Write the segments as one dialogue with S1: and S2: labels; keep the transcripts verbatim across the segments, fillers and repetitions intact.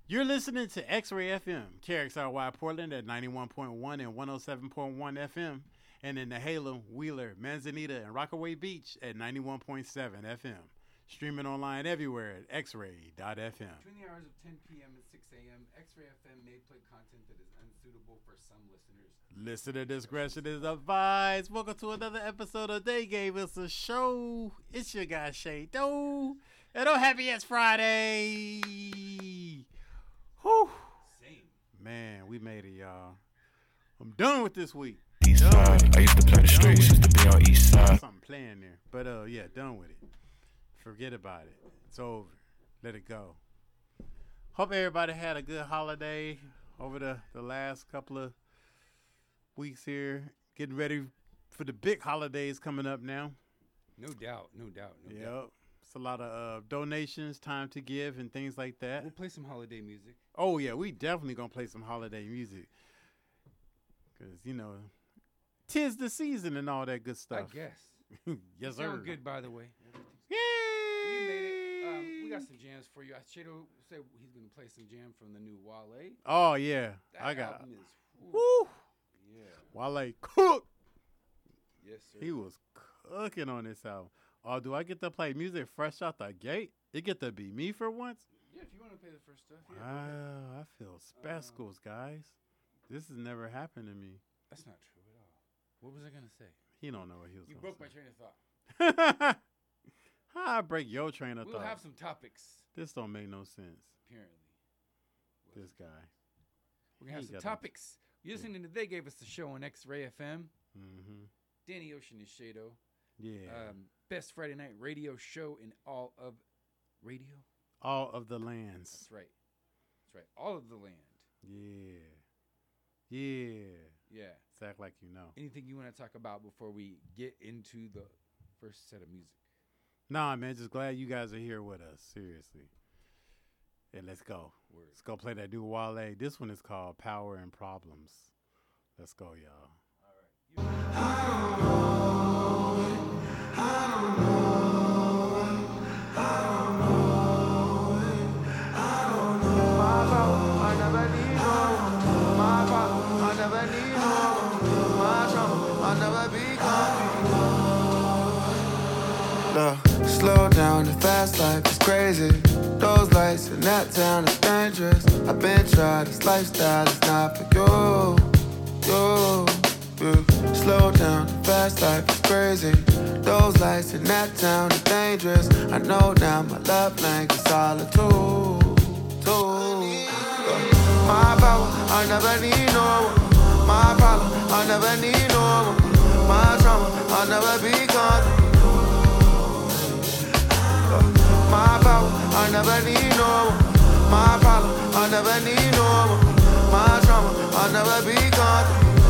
S1: You're listening to X-Ray F M, K X R Y Portland at ninety-one point one and one oh seven point one F M, and in the Halem, Wheeler, Manzanita, and Rockaway Beach at ninety-one point seven F M. Streaming online everywhere at x ray dot f m.
S2: Between the hours of ten p.m. and six a.m., X-Ray F M may play content that is unsuitable for some listeners.
S1: Listener discretion is advised. Welcome to another episode of They Gave Us a Show. It's your guy, Shay Doe. And oh, happy it's Friday. Whew.
S2: Same.
S1: Man, we made it, y'all. I'm done with this week.
S3: East side. I used to play the streets, used to be on east side.
S1: Something playing there. But, uh, yeah, done with it. Forget about it. It's over. Let it go. Hope everybody had a good holiday over the, the last couple of weeks here. Getting ready for the big holidays coming up now.
S2: No doubt, no doubt, no
S1: Yep.
S2: doubt.
S1: It's a lot of uh, donations, time to give, and things like that.
S2: We'll play some holiday music.
S1: Oh, yeah, we definitely going to play some holiday music. Because, you know, 'tis the season and all that good stuff.
S2: I guess.
S1: Yes,
S2: You
S1: sir.
S2: sound good, by the way.
S1: Yay!
S2: You made it. Um, we got some jams for you. Shado said he's going to play some jam from the new Wale.
S1: Oh, yeah.
S2: That
S1: I got
S2: album is, whew,
S1: Woo!
S2: yeah.
S1: Wale cook.
S2: Yes, sir.
S1: He was cooking on this album. Oh, do I get to play music fresh out the gate? It get to be me for once?
S2: Yeah, if you want to play the first stuff. Yeah, go ahead.
S1: Wow, I feel spectacles, guys. This has never happened to me.
S2: That's not true at all. What was I going to say?
S1: He don't know what he was
S2: You
S1: gonna
S2: broke my
S1: say.
S2: train of thought.
S1: How I break your train of
S2: We'll
S1: thought?
S2: have some topics,
S1: This don't make no sense.
S2: apparently.
S1: This guy.
S2: We're going to
S1: He
S2: have some
S1: got a-
S2: topics. You're listening to They Gave Us the Show on X-Ray F M.
S1: Mm-hmm.
S2: Danny Ocean is Shado.
S1: Yeah.
S2: Um, best Friday night radio show in all of radio.
S1: All of the lands.
S2: That's right. That's right. All of the land.
S1: Yeah. Yeah.
S2: Yeah.
S1: Let's act like you know.
S2: Anything you want to talk about before we get into the first set of music?
S1: Nah, man. Just glad you guys are here with us. Seriously. And let's go.
S2: Word.
S1: Let's go play that new Wale. This one is called Power and Problems. Let's go, y'all.
S4: Look, slow down, the fast life is crazy. Those lights in that town is dangerous. I've been tried, this lifestyle is not for you. You, you. Slow down, the fast life is crazy. Those lights in that town are dangerous. I know now my love language is solitude. My power, I never need no one. My problem, I never need no one. My trauma, I'll never be gone. My power, I never need no one. My problem, I never need no one. My trauma, I'll never be gone.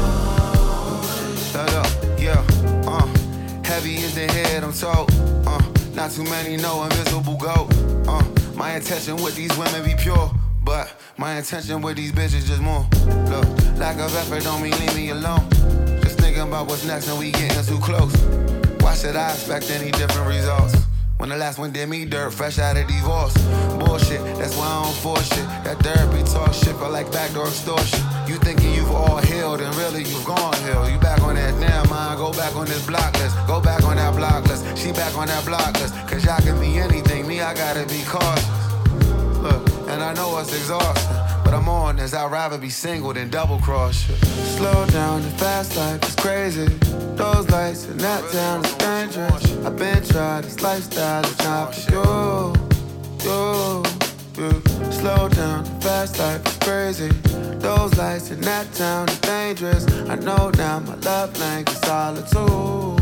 S4: Shut up, yeah, uh. Heavy is the head, I'm told. Uh, not too many know invisible goat. Uh, my intention with these women be pure, but my intention with these bitches just more. Look, lack of effort don't mean leave me alone. Just thinking about what's next and we getting too close. Why should I expect any different results? When the last one did me dirt, fresh out of divorce. Bullshit, that's why I don't force shit. That therapy talk shit feel like backdoor extortion. You thinking you've all healed and really you've gone healed. You back on that now, mind, go back on this block list. Go back on that block list, she back on that block list. Cause y'all can be anything, me I gotta be cautious. Look, and I know it's exhausting, but I'm on this, I'd rather be single than double cross you. Slow down, the fast life is crazy. Those lights in that town is dangerous. I've been tried, this lifestyle is not for you. You, you. Slow down, the fast life is crazy. Those lights in that town are dangerous. I know now my love language is solitude.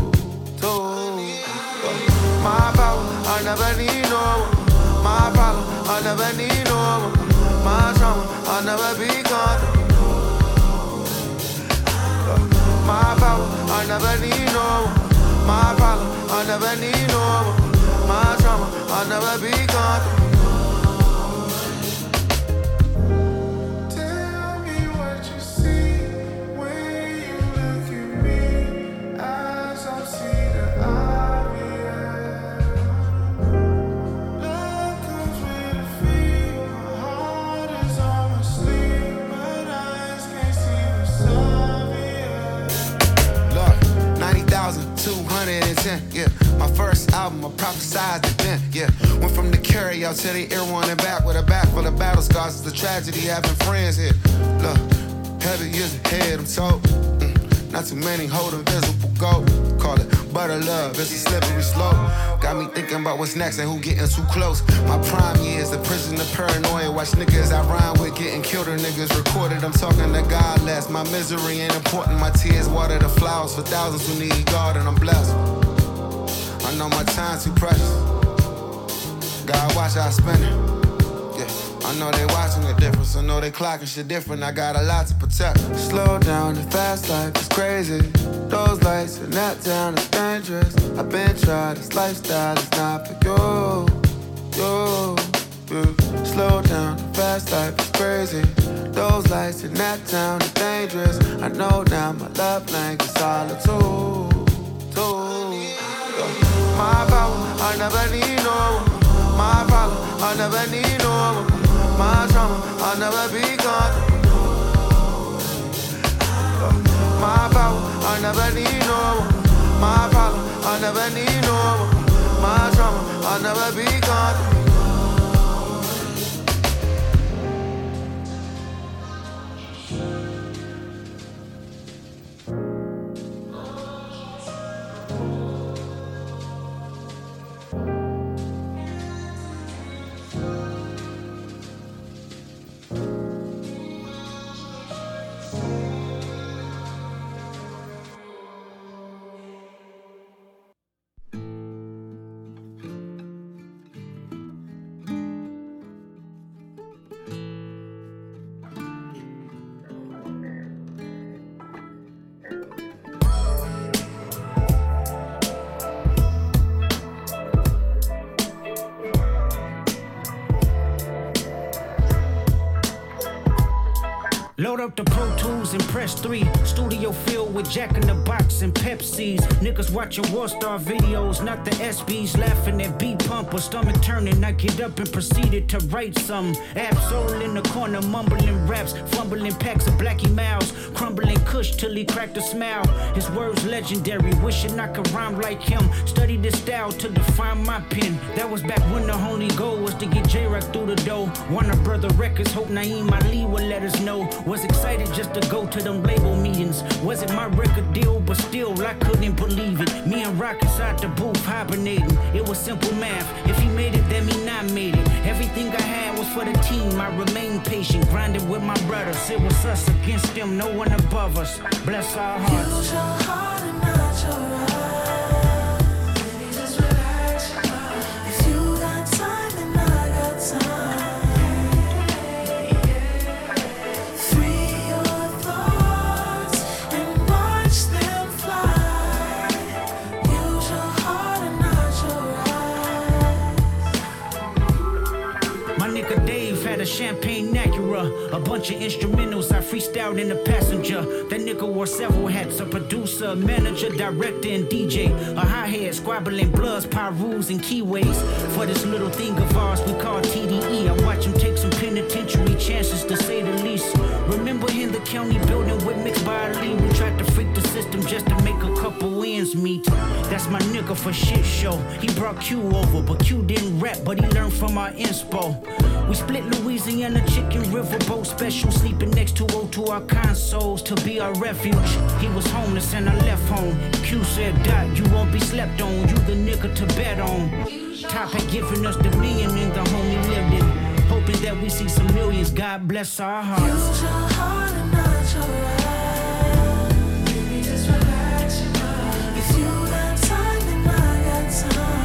S4: My power, I never need no one. My problem, I never need no one. My trauma, I'll never be gone. My power, I never need no one. My problem, I never need no one. My trauma, I'll never be gone. Tell me what you see when you look at me, as I see the obvious. Love comes with a feel, my heart is then, yeah. My first album, I prophesized it then, yeah. Went from the carry out to the ear one and back with a back full of battle scars. It's the tragedy having friends here. Look, heavy is ahead, I'm told. Mm, not too many hold invisible gold. Call it butter love, it's a slippery slope. Got me thinking about what's next and who getting too close. My prime years, the prison of paranoia. Watch niggas I rhyme with getting killed or niggas recorded. I'm talking to God less. My misery ain't important. My tears water the flowers for thousands who need God, and I'm blessed. I know my time's too precious. God watch how I spend it. Yeah, I know they watching the difference. I know they clocking shit different. I got a lot to protect. Slow down, the fast life is crazy. Those lights in that town is dangerous. I've been tried, this lifestyle is not for you. You, you. Slow down, the fast life is crazy. Those lights in that town is dangerous. I know now my love language is solitude. My power, I never need no one. My problem, I never need no one. My trauma, I'll never be gone. My power, I never need no one. My problem, I never need no one. My trauma, I'll never be gone.
S5: Load up the Pro Tools and press three. Studio filled with Jack in the Box and Pepsis. Niggas watching Warstar videos, not the S Bs. Laughing at B-Pump or stomach turning. I get up and proceeded to write some. Absol in the corner, mumbling raps. Fumbling packs of Blackie Mouse. Crumbling Kush till he cracked a smile. His words legendary, wishing I could rhyme like him. Studied this style to define my pen. That was back when the only goal was to get J-Rock through the door. Warner Brother Records, hope Naeem Ali would let us know. Was excited just to go to them label meetings. Wasn't my record deal, but still I couldn't believe it. Me and Rock inside the booth hibernating. It was simple math. If he made it, then me not made it. Everything I had was for the team. I remained patient, grinding with my brothers. It was us against them, no one above us. Bless our hearts.
S6: Use your heart and not your eyes. Baby, just relax your mind. If you got time, then I got time.
S5: Champagne Acura, a bunch of instrumentals I freestyled in the passenger. That nigga wore several hats, a producer, manager, director, and D J. A hi-hat, squabbling bloods, pyrus, and keyways. For this little thing of ours we call T D E. I watch him take some penitentiary chances, to say the least. Remember in the county building with mixed by Ali, we tried to freak the system just to make a couple ends meet. That's my nigga for shit show. He brought Q over, but Q didn't rap, but he learned from our inspo. We split Louisiana chicken riverboat special, sleeping next to O to our consoles to be our refuge. He was homeless and I left home. Q said, Dot, you won't be slept on, you the nigga to bet on. Top had given us the million and the homie lived it. Hoping that we see some millions, God bless our hearts.
S6: Use your heart and not your eyes. Baby, just relax your mind. If you got time, then I got time.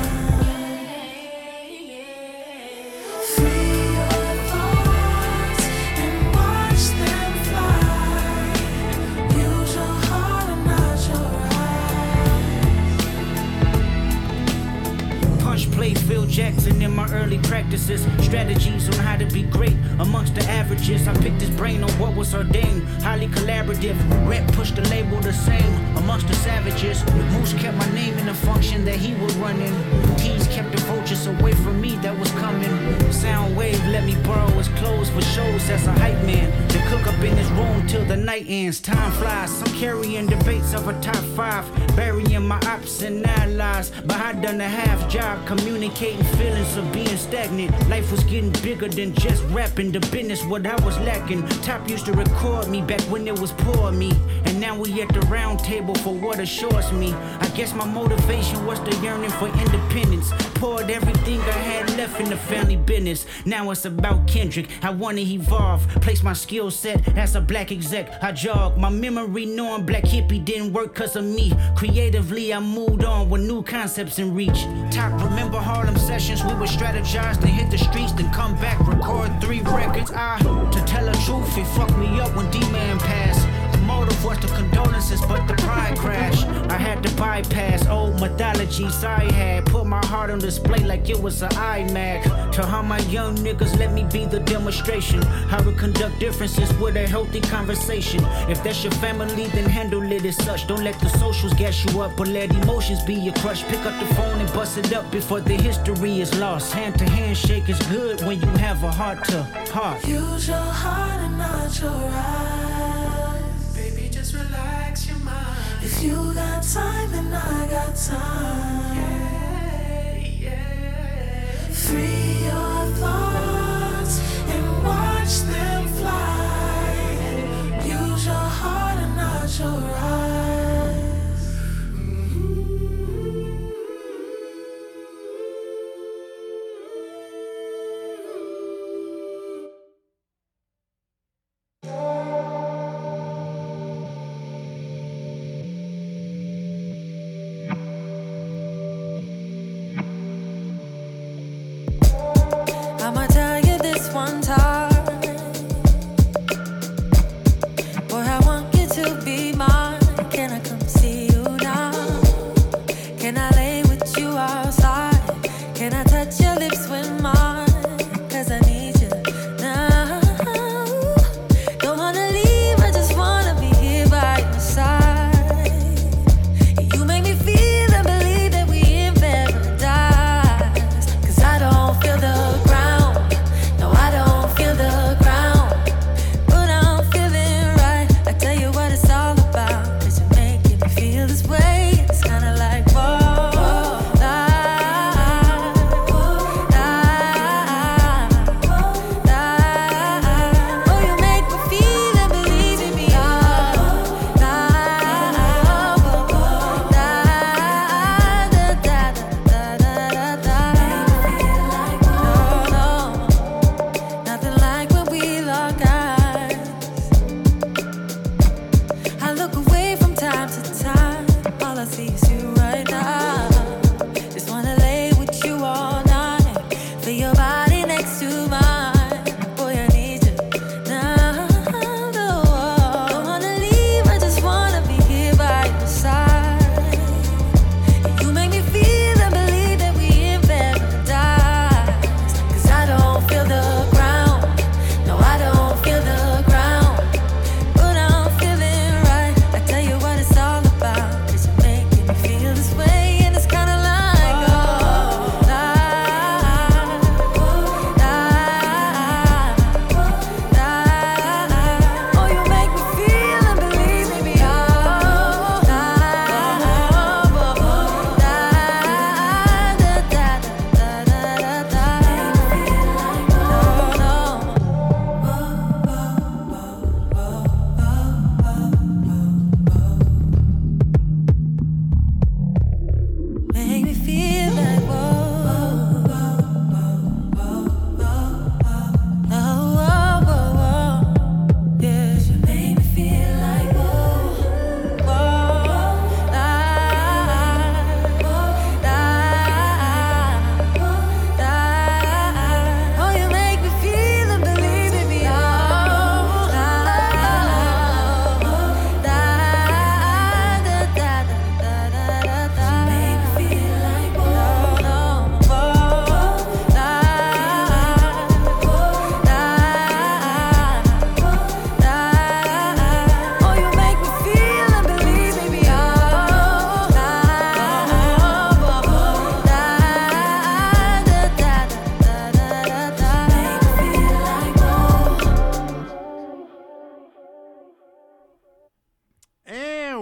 S5: Play filled Jackson in my early practices. Strategies on how to be great amongst the averages. I picked his brain on what was ordained. Highly collaborative. Rep pushed the label the same amongst the savages. Moose kept my name in the function that he was running. Tees kept the vultures away from me that was coming. Soundwave let me borrow his clothes for shows as a hype man. To cook up in his room till the night ends. Time flies. I'm carrying debates of a top five. Burying my ops and allies. But I done a half job communicating feelings of being stagnant. Life was getting bigger than just rapping. The business what I was lacking. Top used to record me back when it was poor of me. And now we at the round table for what assures me. I guess my motivation was the yearning for independence. Poured everything I had left in the family business. Now it's about Kendrick. I wanna evolve. Place my skill set as a black exec. I jog. My memory knowing black hippie didn't work cause of me. Creatively I moved on with new concepts in reach. Top, remember Harlem sessions? We would strategize, then hit the streets, then come back, record three records. I, to tell the truth, it fucked me up when D-Man passed. The motive was the condolences, but the pride crashed. I had to bypass old mythologies I had. Put my heart on display like it was an iMac. To how my young niggas let me be the demonstration. How to conduct differences with a healthy conversation. If that's your family, then handle it as such. Don't let the socials gas you up, but let emotions be your crush. Pick up the phone and bust it up before the history is lost. Hand to hand shake is good when you have a heart to heart.
S6: Use your heart and not your eyes. Baby, just relax your mind. If you got time, then I got time. Yeah, yeah. Free your thoughts and watch them fly. Use your heart and not your eyes.
S7: I'm a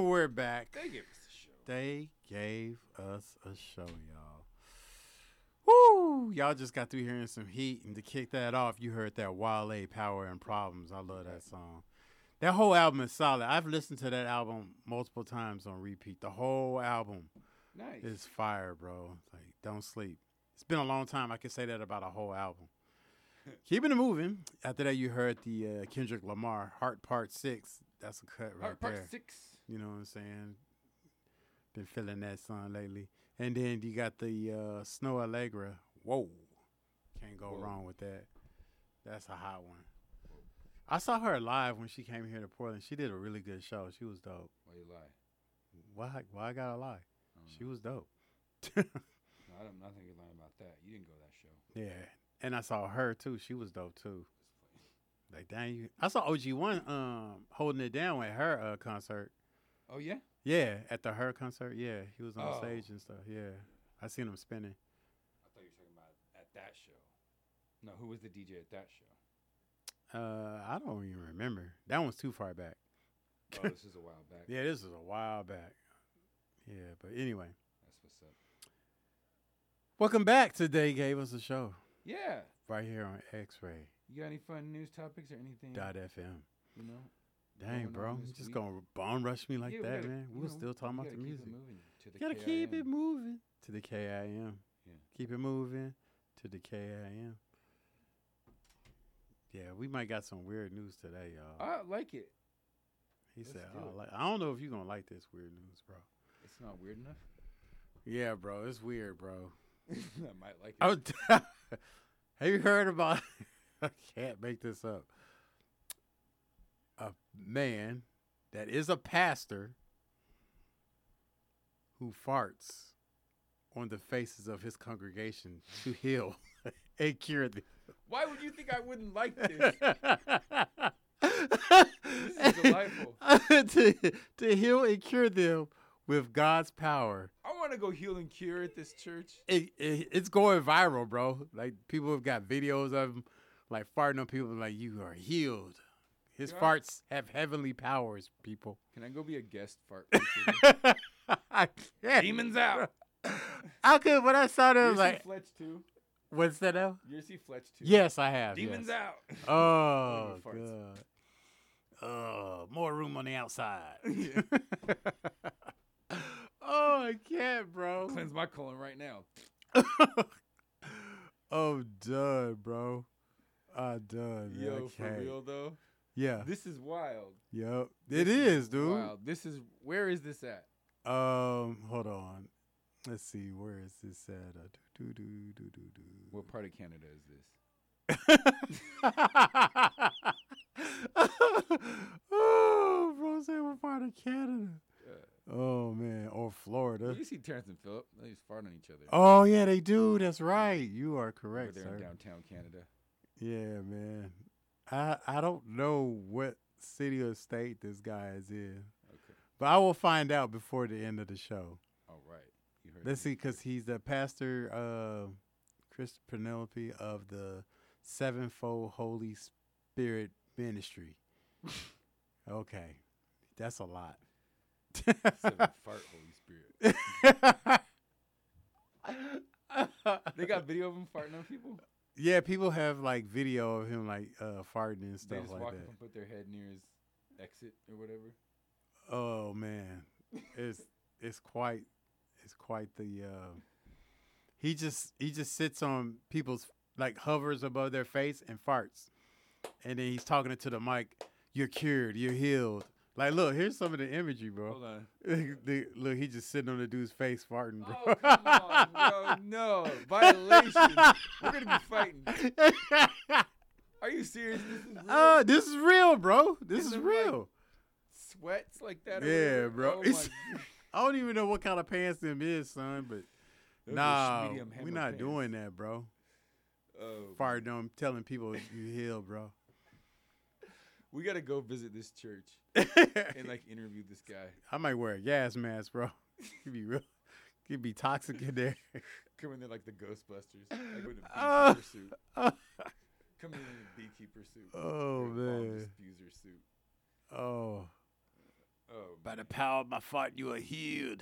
S1: we're back.
S2: They gave us a show.
S1: They gave us a show, y'all. Woo! Y'all just got through hearing some heat, and to kick that off, you heard that Wale, Power and Problems. I love that song. That whole album is solid. I've listened to that album multiple times on repeat. The whole album
S2: Nice.
S1: is fire, bro. Like, don't sleep. It's been a long time. I can say that about a whole album. Keeping it moving. After that, you heard the uh, Kendrick Lamar, Heart Part six. That's a cut right
S2: Part, part
S1: there.
S2: six.
S1: You know what I'm saying? Been feeling that song lately. And then you got the uh, Snow Allegra. Whoa. Can't go
S2: Whoa.
S1: wrong with that. That's a hot one. I saw her live when she came here to Portland. She did a really good show. She was dope.
S2: Why you lie?
S1: Why, why I gotta lie?
S2: I don't
S1: She
S2: know.
S1: was dope.
S2: No, I don't. I think you're lying about that. You didn't go to that show.
S1: Yeah. And I saw her, too. She was dope, too. Like, dang, you. I saw O G one um, holding it down at her uh, concert.
S2: Oh yeah.
S1: Yeah, at the her concert. Yeah, he was on
S2: Oh.
S1: stage and stuff. Yeah. I seen him spinning.
S2: I thought you were talking about at that show. No, who was the D J at that show?
S1: Uh, I don't even remember. That one's too far back.
S2: Oh, this is a while back.
S1: Yeah, this is a while back. Yeah, but anyway.
S2: That's what's up.
S1: Welcome back to They Gave Us a Show.
S2: Yeah.
S1: Right here on X-Ray
S2: You got any fun news topics or anything?
S1: dot F M.
S2: You know.
S1: Dang,
S2: Going
S1: bro.
S2: on
S1: You
S2: this
S1: just
S2: week?
S1: gonna bomb rush me like
S2: Yeah, we
S1: that,
S2: gotta-
S1: man.
S2: you
S1: We're
S2: know,
S1: still talking
S2: we
S1: about the
S2: gotta keep
S1: music.
S2: it moving to the
S1: Gotta
S2: K I
S1: keep
S2: M.
S1: it moving to the K I M.
S2: Yeah.
S1: Keep it moving to the K I M. Yeah, we might got some weird news today, y'all.
S2: I like it.
S1: He
S2: let's
S1: said,
S2: do
S1: oh,
S2: it.
S1: like, I don't know if you're gonna like this weird news, bro.
S2: It's not weird enough.
S1: Yeah, bro, it's weird, bro.
S2: I might like it.
S1: Oh, have you heard about? I can't make this up. A man that is a pastor who farts on the faces of his congregation to heal and cure them.
S2: Why would you think I wouldn't like this? This is delightful.
S1: to, to heal and cure them with God's power.
S2: I want to go heal and cure at this church.
S1: It, it, it's going viral, bro. Like, people have got videos of him, like, farting on people like, you are healed. His
S2: Yeah.
S1: farts have heavenly powers, people.
S2: Can I go be a guest fart? preacher?
S1: I can't.
S2: Demons out.
S1: I could, when I saw that, I
S2: You
S1: was
S2: see
S1: like,
S2: Fletch too?
S1: what's that now?
S2: You see Fletch too?
S1: Yes, I have.
S2: Demons
S1: yes.
S2: out.
S1: Oh,
S2: Over farts.
S1: God. Uh, more room on the outside. Oh, I can't, bro.
S2: Cleanse my colon right now.
S1: Oh, done, bro. I'm done. Man.
S2: Yo,
S1: I
S2: for
S1: can't.
S2: real though.
S1: Yeah.
S2: This is wild.
S1: Yep.
S2: This
S1: It is, dude.
S2: Wild. This is where is this at?
S1: Um, hold on. Let's see. Where is this at? Uh, do, do, do, do, do.
S2: What part of Canada is this?
S1: Oh, bro, say what part of Canada?
S2: Uh,
S1: Oh, man. Or Florida.
S2: you see Terrence and Phillip. They just fart on each other.
S1: Oh, yeah, they do. That's right. You are
S2: Over
S1: correct,
S2: there
S1: sir.
S2: in downtown Canada.
S1: Yeah, man. I I don't know what city or state this guy is in,
S2: Okay.
S1: but I will find out before the end of the show.
S2: All right. You heard
S1: Let's
S2: me.
S1: see, because he's the pastor, uh, Chris Penelope of the Sevenfold Holy Spirit Ministry. Okay, that's a lot.
S2: Seven fart Holy Spirit. They got video of him farting on people.
S1: Yeah, people have like video of him like uh, farting and
S2: They
S1: stuff
S2: just
S1: like
S2: walk
S1: that.
S2: up and put their head near his exit or whatever.
S1: Oh man, it's it's quite it's quite the. Uh, he just he just sits on people's like hovers above their face and farts, and then he's talking into the mic. You're cured. You're healed. Like, look, here's some of the imagery, bro.
S2: Hold on.
S1: The- look, he just sitting on the dude's face farting, bro.
S2: Oh, come on, bro. No. Violation. We're going to be fighting. Are you serious? This is real?
S1: Oh, this is real, bro. This
S2: And
S1: is
S2: them,
S1: real.
S2: like, sweats like that? Or
S1: Yeah,
S2: whatever?
S1: bro.
S2: Oh,
S1: It's-
S2: my.
S1: I don't even know what kind of pants them is, son, but
S2: Those are
S1: nah,
S2: medium
S1: we're
S2: hammer
S1: not
S2: pants.
S1: doing that, bro.
S2: Oh,
S1: Farting on, telling people you healed, bro.
S2: we got to go visit this church and, like, interview this guy.
S1: I might wear a gas mask, bro. Could be real. Could be toxic in there.
S2: Come in there like the Ghostbusters. Like with a
S1: Oh.
S2: beekeeper suit. Come in in a beekeeper suit.
S1: Oh,
S2: Or a bomb
S1: man.
S2: diffuser suit.
S1: Oh,
S2: Oh,
S1: By the power of my fight, you are healed.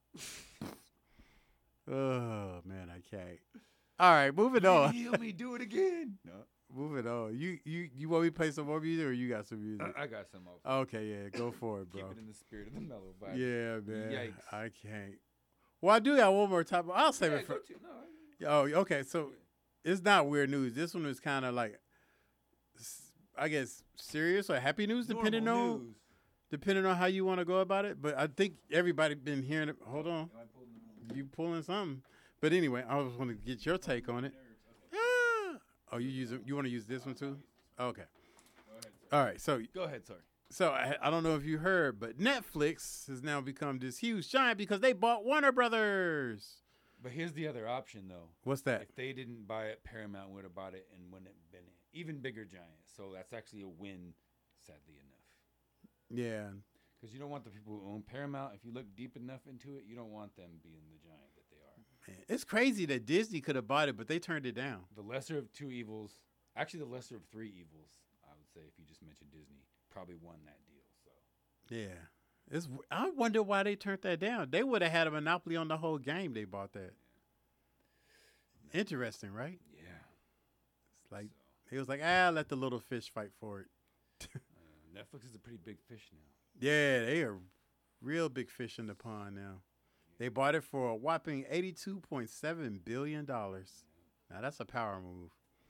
S1: Oh man, I can't. All right, moving on.
S2: heal me, do it again. No,
S1: Moving on. You you you want me to play some more music, or you got some music?
S2: I, I got some more.
S1: Okay, yeah, go for it, bro.
S2: Keep it in the spirit of the mellow vibe.
S1: Yeah, man.
S2: Yikes.
S1: I can't. Well, I do got one more topic. I'll save
S2: Yeah,
S1: it for.
S2: go to, no,
S1: Oh, okay. So it's not weird news. This one is kind of like, s- I guess, serious or happy news, depending
S2: normal
S1: on
S2: news.
S1: depending on how you want to go about it. But I think everybody been hearing it. Hold on, you pulling something. But anyway, I just want to get your take on it. Ah! Oh, you use it. You want to use this one too? Okay. All right. So
S2: Go ahead, sorry.
S1: so I, I don't know if you heard, but Netflix has now become this huge giant because they bought Warner Brothers.
S2: But here's the other option, though.
S1: What's that?
S2: If they didn't buy it, Paramount would have bought it and wouldn't have been an even bigger giant. So that's actually a win, sadly enough.
S1: Yeah.
S2: Because you don't want the people who own Paramount, if you look deep enough into it, you don't want them being the giant that they are.
S1: Man, it's crazy that Disney could have bought it, but they turned it down.
S2: The lesser of two evils, actually the lesser of three evils, I would say, if you just mentioned Disney, probably won that deal. So
S1: Yeah. It's, I wonder why they turned that down. They would have had a monopoly on the whole game. They bought that. Interesting, right?
S2: yeah,
S1: It's like
S2: so,
S1: he was like, ah, let the little fish fight for it.
S2: uh, Netflix is a pretty big fish now.
S1: Yeah, they are real big fish in the pond now. They bought it for a whopping eighty-two point seven billion dollars. Now that's a power move.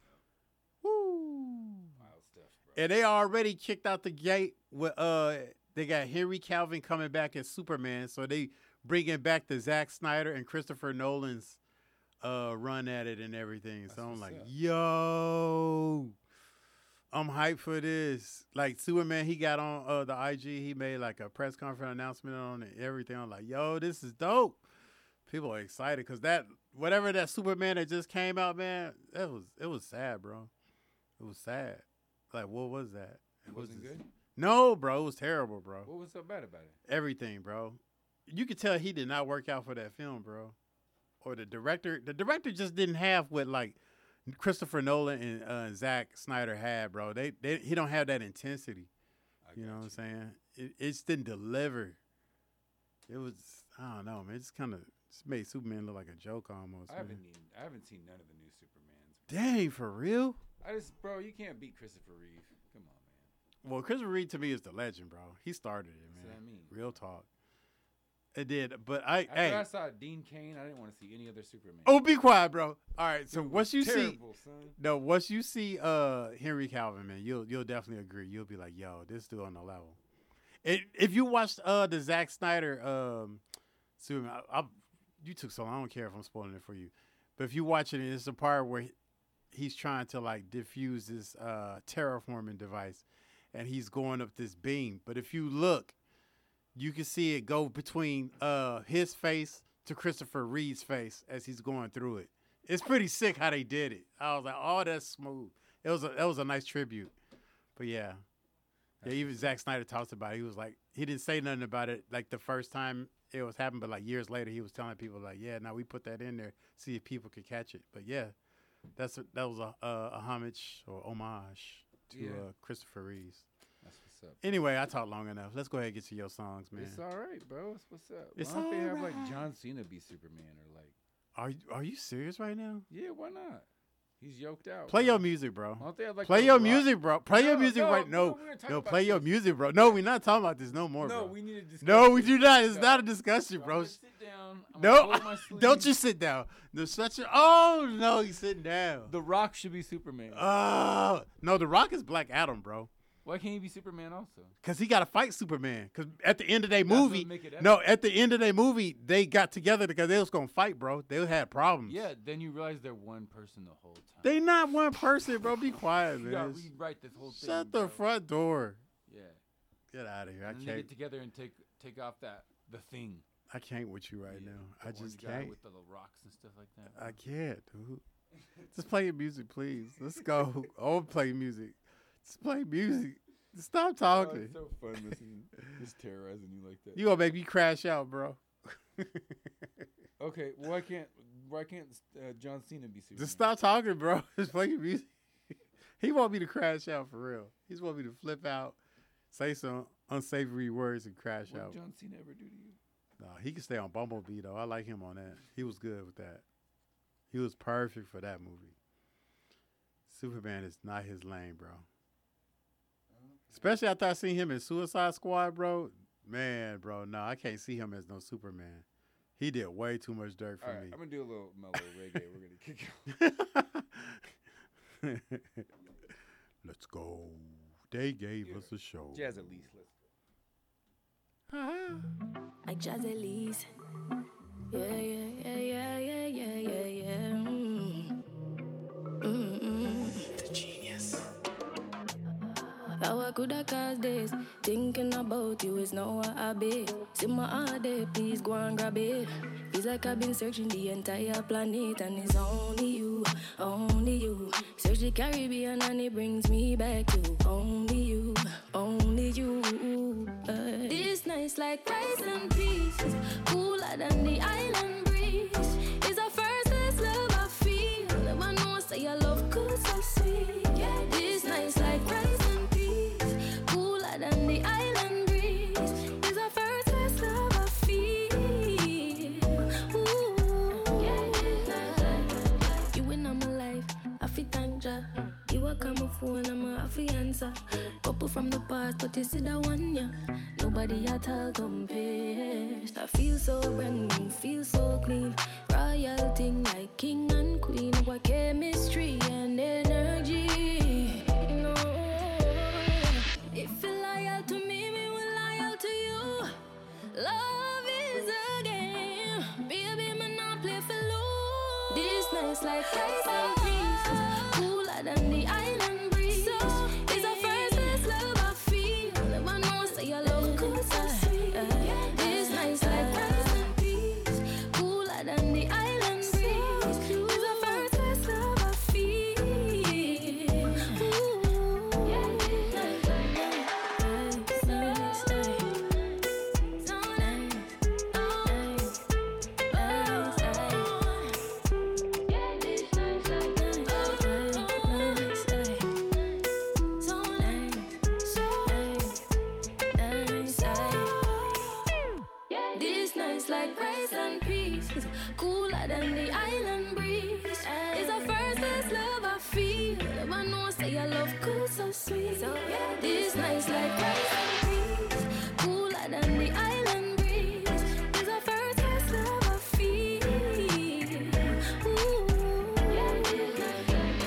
S1: Woo!
S2: Wild stuff, bro.
S1: And they already kicked out the gate with uh they got Henry Calvin coming back as Superman, so they bringing back the Zack Snyder and Christopher Nolan's uh run at it and everything.
S2: That's
S1: so I'm
S2: what's
S1: like,
S2: up.
S1: yo, I'm hyped for this. Like Superman, he got on uh the I G, he made like a press conference announcement on it, everything. I'm like, yo, this is dope. People are excited because that whatever that Superman that just came out, man, that was it was sad, bro. It was sad. Like, what was that?
S2: It wasn't
S1: just-
S2: good?
S1: No, bro, it was terrible, bro.
S2: What was so bad about it?
S1: Everything, bro. You could tell he did not work out for that film, bro. Or the director, the director just didn't have what like Christopher Nolan and uh, Zack Snyder had, bro. They, they he don't have that intensity.
S2: I
S1: You know
S2: got
S1: what I'm saying? It, it just didn't deliver. It was I don't know, man. It just kind of made Superman look like a joke almost.
S2: I
S1: man.
S2: haven't even, I haven't seen none of the new Supermans.
S1: Dang, for real?
S2: I just, bro, you can't beat Christopher Reeve. Come on, man.
S1: Well, Christopher Reeve to me is the legend, bro. He started it,
S2: That's
S1: man.
S2: what I mean.
S1: Real talk. It did, but I
S2: After
S1: hey.
S2: I saw Dean Cain, I didn't want to see any other Superman.
S1: Oh, be quiet, bro. All right, so
S2: Dude,
S1: once you see,
S2: terrible, son.
S1: no, once you see uh Henry Calvin, man, you'll you'll definitely agree. You'll be like, yo, this dude on the level. It, if you watched uh the Zack Snyder um Superman, I, I, you took so long. I don't care if I'm spoiling it for you, but if you watch it, it's a part where he, he's trying to like diffuse this uh terraforming device, and he's going up this beam. But if you look, you can see it go between uh his face to Christopher Reeve's face as he's going through it. It's pretty sick how they did it. I was like, oh, that's smooth. It was a that was a nice tribute. But yeah. Yeah, even Zack Snyder talks about it. He was like, he didn't say nothing about it like the first time it was happening, but like years later he was telling people like, yeah, now we put that in there, see if people could catch it. But yeah, that's a, that was a, a, a homage or homage to
S2: Yeah.
S1: uh, Christopher Reeves.
S2: That's what's up.
S1: Anyway, I talked long enough. Let's go ahead and get to your songs, man.
S2: It's all right, bro. It's what's up.
S1: It's
S2: why don't they have
S1: alright.
S2: like John Cena be Superman or like?
S1: Are you, are you serious right now?
S2: Yeah, why not? He's yoked out.
S1: Play
S2: bro.
S1: your music, bro.
S2: Why don't they have like
S1: Play
S2: The
S1: your
S2: Rock?
S1: music, bro. Play your
S2: No,
S1: music
S2: no,
S1: right
S2: no,
S1: No,
S2: we're gonna talk
S1: no,
S2: about
S1: play your
S2: this.
S1: music, bro. No, we're not talking about this no more,
S2: No,
S1: bro.
S2: we need to discuss.
S1: No, we
S2: this.
S1: do not. It's
S2: No.
S1: not a discussion,
S2: I'm
S1: bro.
S2: gonna sit down. I'm
S1: No,
S2: gonna roll my
S1: don't
S2: sleeves.
S1: you sit down. There's such a. Oh no, he's sitting down.
S2: The Rock should be Superman.
S1: Oh no, The Rock is Black Adam, bro.
S2: Why can't he be Superman also?
S1: Cause he got to fight Superman. Cause at the end of their
S2: That's what
S1: movie,
S2: make it epic.
S1: no, at the end of their movie, they got together because they was gonna fight, bro. They had problems.
S2: Yeah, then you realize they're one person the whole time.
S1: They not one person, bro. Be quiet,
S2: you gotta
S1: man.
S2: rewrite this whole thing.
S1: Shut the
S2: bro.
S1: front door.
S2: Yeah.
S1: Get out of here. I
S2: And then they
S1: can't.
S2: get together and take take off that the thing.
S1: I can't with you right
S2: Yeah,
S1: now.
S2: the
S1: I just
S2: orange guy
S1: can't.
S2: with the little rocks and stuff like that.
S1: I can't, dude. Just play your music, please. Let's go. I want to play music. Just play music. Stop talking.
S2: so fun listening, just terrorizing you like that.
S1: You gonna make me crash out, bro.
S2: Okay, why can't why can't uh, John Cena be Superman?
S1: Just stop talking, bro. Just play your music. He want me to crash out for real. He just want me to flip out, say some unsavory words and crash
S2: What
S1: out.
S2: did John Cena ever do to you?
S1: No, he can stay on Bumblebee though. I like him on that. He was good with that. He was perfect for that movie. Superman is not his lane, bro. Especially after I seen him in Suicide Squad, bro. Man, bro, no, I can't see him as no Superman. He did way too much dirt for
S2: All right,
S1: me.
S2: I'm gonna do a little mellow reggae. We're gonna kick out.
S1: Let's go. They gave
S2: Yeah.
S1: us a show.
S2: Jazz at least. Let's
S6: Like Jazz Elise. Yeah, yeah, yeah, yeah, yeah, yeah, yeah, yeah. Mm. Mm-mm. Genius. How I could have caused this? Thinking about you is now a habit. See my heart there, please go and grab it. Feels like I've been searching the entire planet, and it's only you, only you. Search the Caribbean and it brings me back to only you, only you. Uh, this night's like rice and peas, cooler than the island breeze. It's the first last love I feel. I know say your love good so sweet. Yeah, this night's like rice and peas, cooler than the island breeze. It's the first last love I feel. Ooh, yeah. You in my life, I feel thank ya. You a come phone, I'm a happy answer. Couple from the past, but you see that one, yeah. Nobody at all compares. I feel so brand new, feel so clean. Royal thing like king and queen. What chemistry and energy. No, if you're loyal to me, me will loyal to you. Love is a game, baby, me not play for lose. This night's like rice and peas, cooler than the island breeze. So it's the first best love I feel. Never know say your love good so sweet. This night's like rice and peas, cooler than the island breeze. It's the first best love I feel. Ooh, nice, nice, nice. So nice, nice, nice, nice. Yeah, this nice, nice, nice, nice, nice. So nice, nice, nice, nice. Yeah, this nice like rice and peas, cooler than the island breeze. It's the first best love I feel. Never know say your love good so sweet. So yeah, this nice like rice and peas, cooler than the island breeze. It's the first best love I feel. Ooh, yeah, this nice,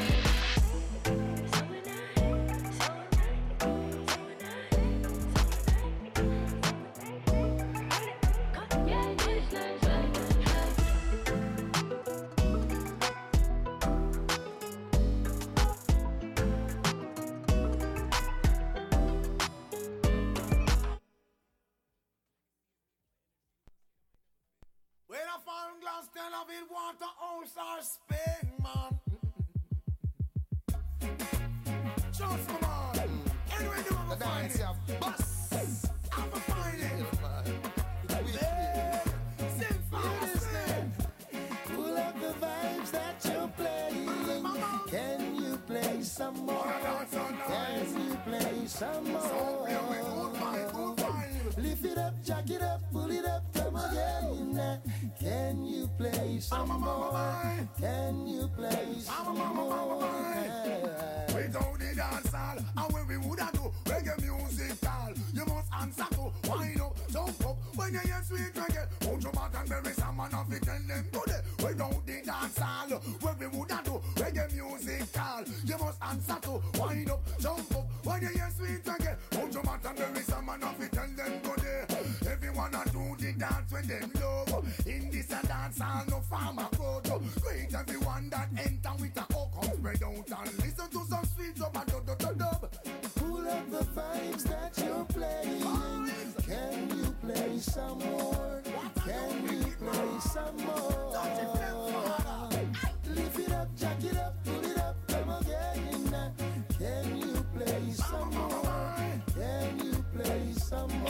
S6: so nice, so nice. Yeah, this nice,
S7: When a foreign glass ten of it water house or Spain, man. Just come on. Anyway, you have a find it. Bus. I'm a find it. Yeah. Sing fast, man.
S8: Pull up the vibes that you're playing. Can you play some more? Can you play some more? Lift it up, jack it up, pull it up, come again. Can you play some more? Can you play some more?
S7: Without the dance hall, and when we woulda do reggae music call, you must answer to wind up, jump up. When you hear sweet reggae, hold your mouth and bury some man of it, tell them to the. Without the dance hall, when we woulda do reggae music call, you must answer to wind up, jump up. When you hear sweet reggae, hold your mouth and bury some man of it, tell them to the. Everyone a do the dance when them love. In this a dance hall, no farmer crowd. Great everyone that enter with a hook come spread out and listen to some sweet dub and dub dub dub.
S8: Pull up the vibes that you're playing. Can you play some more? Can you play some more? Lift it up, jack it up, pull it up, come again. Can you play some more? Can you play some more?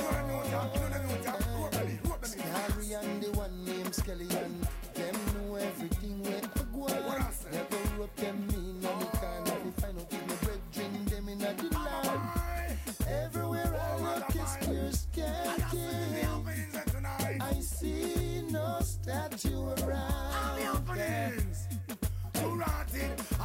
S8: Harry and the one named Skelly and them know everything where I go on. Never rope them in on the corner. If I know give me bread, drink them in a the land. Everywhere I look is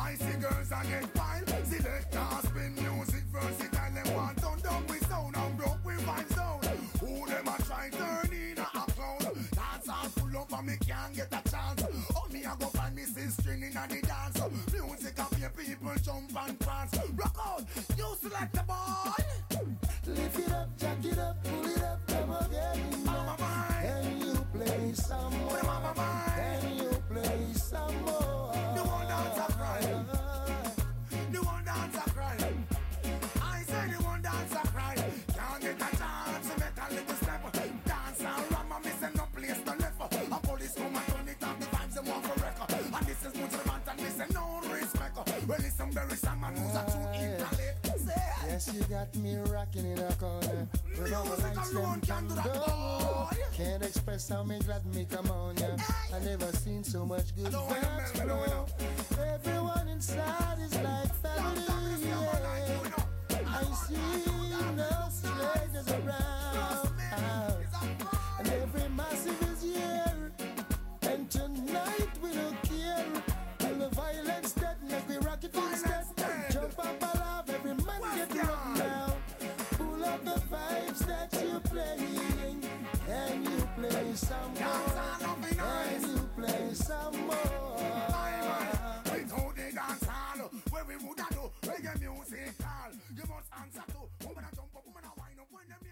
S7: I see girls and get fine. Select and spin music versatile. Them want turn down with sound and broke with vibes down. Who them a try turn in a clown? Dance all full up and me can't get a chance. Oh me a go find me sister in a the dance. Music and make people jump and prance. Rock out, you select the ball.
S8: Lift it up, jack it up, pull it up, come again. Can you play some more? Can you play some more?
S7: The one dance a cry. The one dance a cry. I say the one dance a cry. Can't get a chance to make a little step. Dance and ram and missing no place to left. A police come and turn it up, the vibes them want for record. And this is much of and listen no respect. Well listen very some man who's a true intellect.
S8: Yes, you got me rocking in a corner. With all the lights them come down. Can't express how me glad me come on, yeah. I never seen so much good vibes flow. Everyone inside is like family, yeah. I see no strangers around. And every massive is here. And tonight we don't care. Till the violence that make we rock it instead. Jump up alive, every man get rock now. Pull up the vibes that you're playing. Can you play some more? Can you play some more?
S7: Without the dance hall, where we woulda do reggae music hall. You must answer to woman a jump up, woman a wind up when them.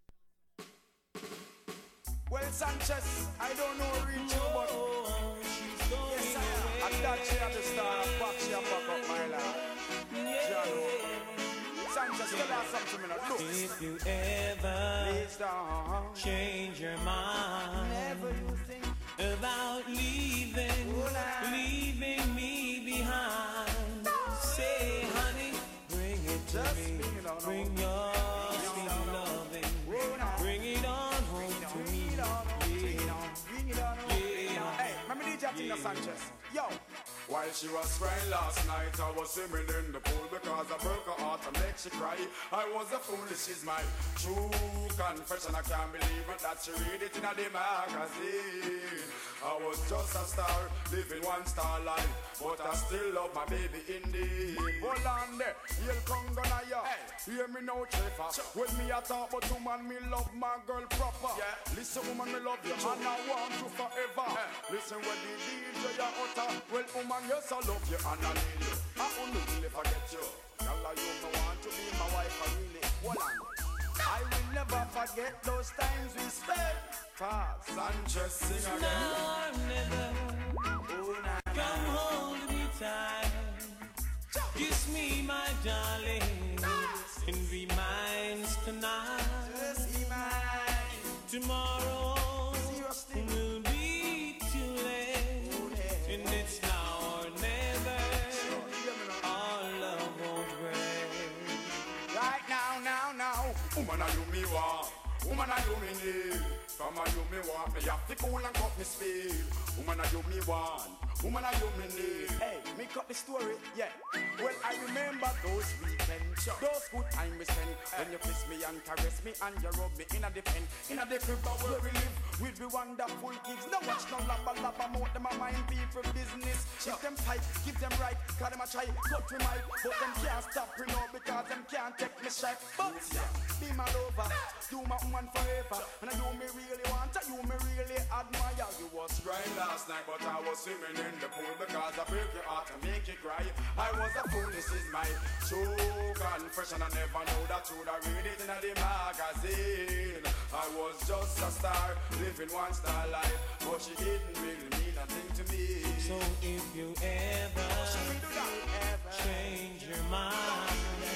S9: Well, Sanchez, I don't know reach you, but yes, sir. I'm that she at the star, I'm back, she a back up my lad. Sanchez, tell us something to me now. Look.
S10: If you ever
S9: Please don't
S10: change your mind
S9: never you think
S10: about leaving, leaving me behind, say, honey, bring it to
S9: Just
S10: me,
S9: bring it on
S10: bring
S9: home.
S10: your sweet loving, bring it on home to me, yeah.
S9: Hey, remember D J Tina Sanchez? Yo.
S11: While she was crying last night, I was swimming in the pool because I broke her heart and make she cry. I was a fool, this is my true confession. I can't believe it that she read it in a the magazine. I was just a star, living one star life, but I still love my baby indeed.
S9: Hold on there, you'll come gonna ya. Hear me now, Trevor. When me a talk about woman, me love my girl proper.
S11: Yeah.
S9: Listen, woman, me love you, and I want you forever. Listen when the D J ya utter. Well, woman, yes, I love you and I need you. I only really forget you. Girl, you me want to be my wife, I really. Hold on. I will never forget those times we spent. Cause Sanchez sing again.
S10: Now or never,
S9: Oh, nah.
S10: come hold me tight, kiss me, my darling, and be mine tonight.
S9: Just be mine.
S10: Tomorrow
S9: Seriously.
S10: will be too late, and it's now or never. Our love won't break.
S9: Right now, now, now.
S11: Woman, I you me want, woman, I you me need. Come on, you me want, me have to cool and cut me speed. Woman, I you me want, woman, I you me need.
S9: Hey, make up the story, yeah. Well, I remember those weekends, those good times we spent. When you kiss me and caress me and you rub me in a the pen, in a the crib where we live with the wonderful kids. No watch no labba labba mouth, them a mind people business. Give them tight, give them right, cause them a try, cut me mic. But them can't stop me now because them can't take me shot. But be my lover, you my woman forever. And you me really want, you me really admire. You was
S11: Crying last night, but I was swimming in the pool because I broke your heart and make you cry. I was a fool, this is my true confession. I never know that you'd have read it in the magazine. I was just a star, living one star life, but she didn't really mean nothing to me.
S10: So if you ever change your mind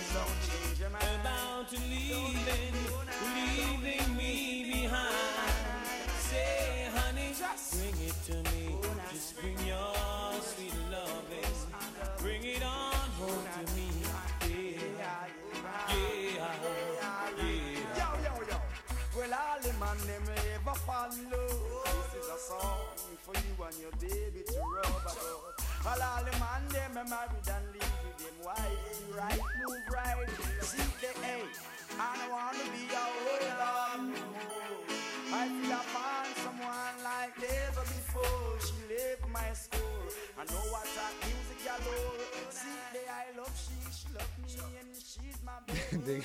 S10: about leaving, leaving me behind, say, honey, bring it to me. Just bring your sweet loving, bring it on home to me. Yeah, yeah, yeah.
S9: Yo, yo, yo. Well, all the man them ever follow. This is a song for you and your baby to rub about. All, all the man them are married and live with them wife. Right, move right. See the A. I don't want to be a whole lot. I feel I find someone like like never before. She left my school. I know what that music galore. See, the I love she, she love me, and she's my baby.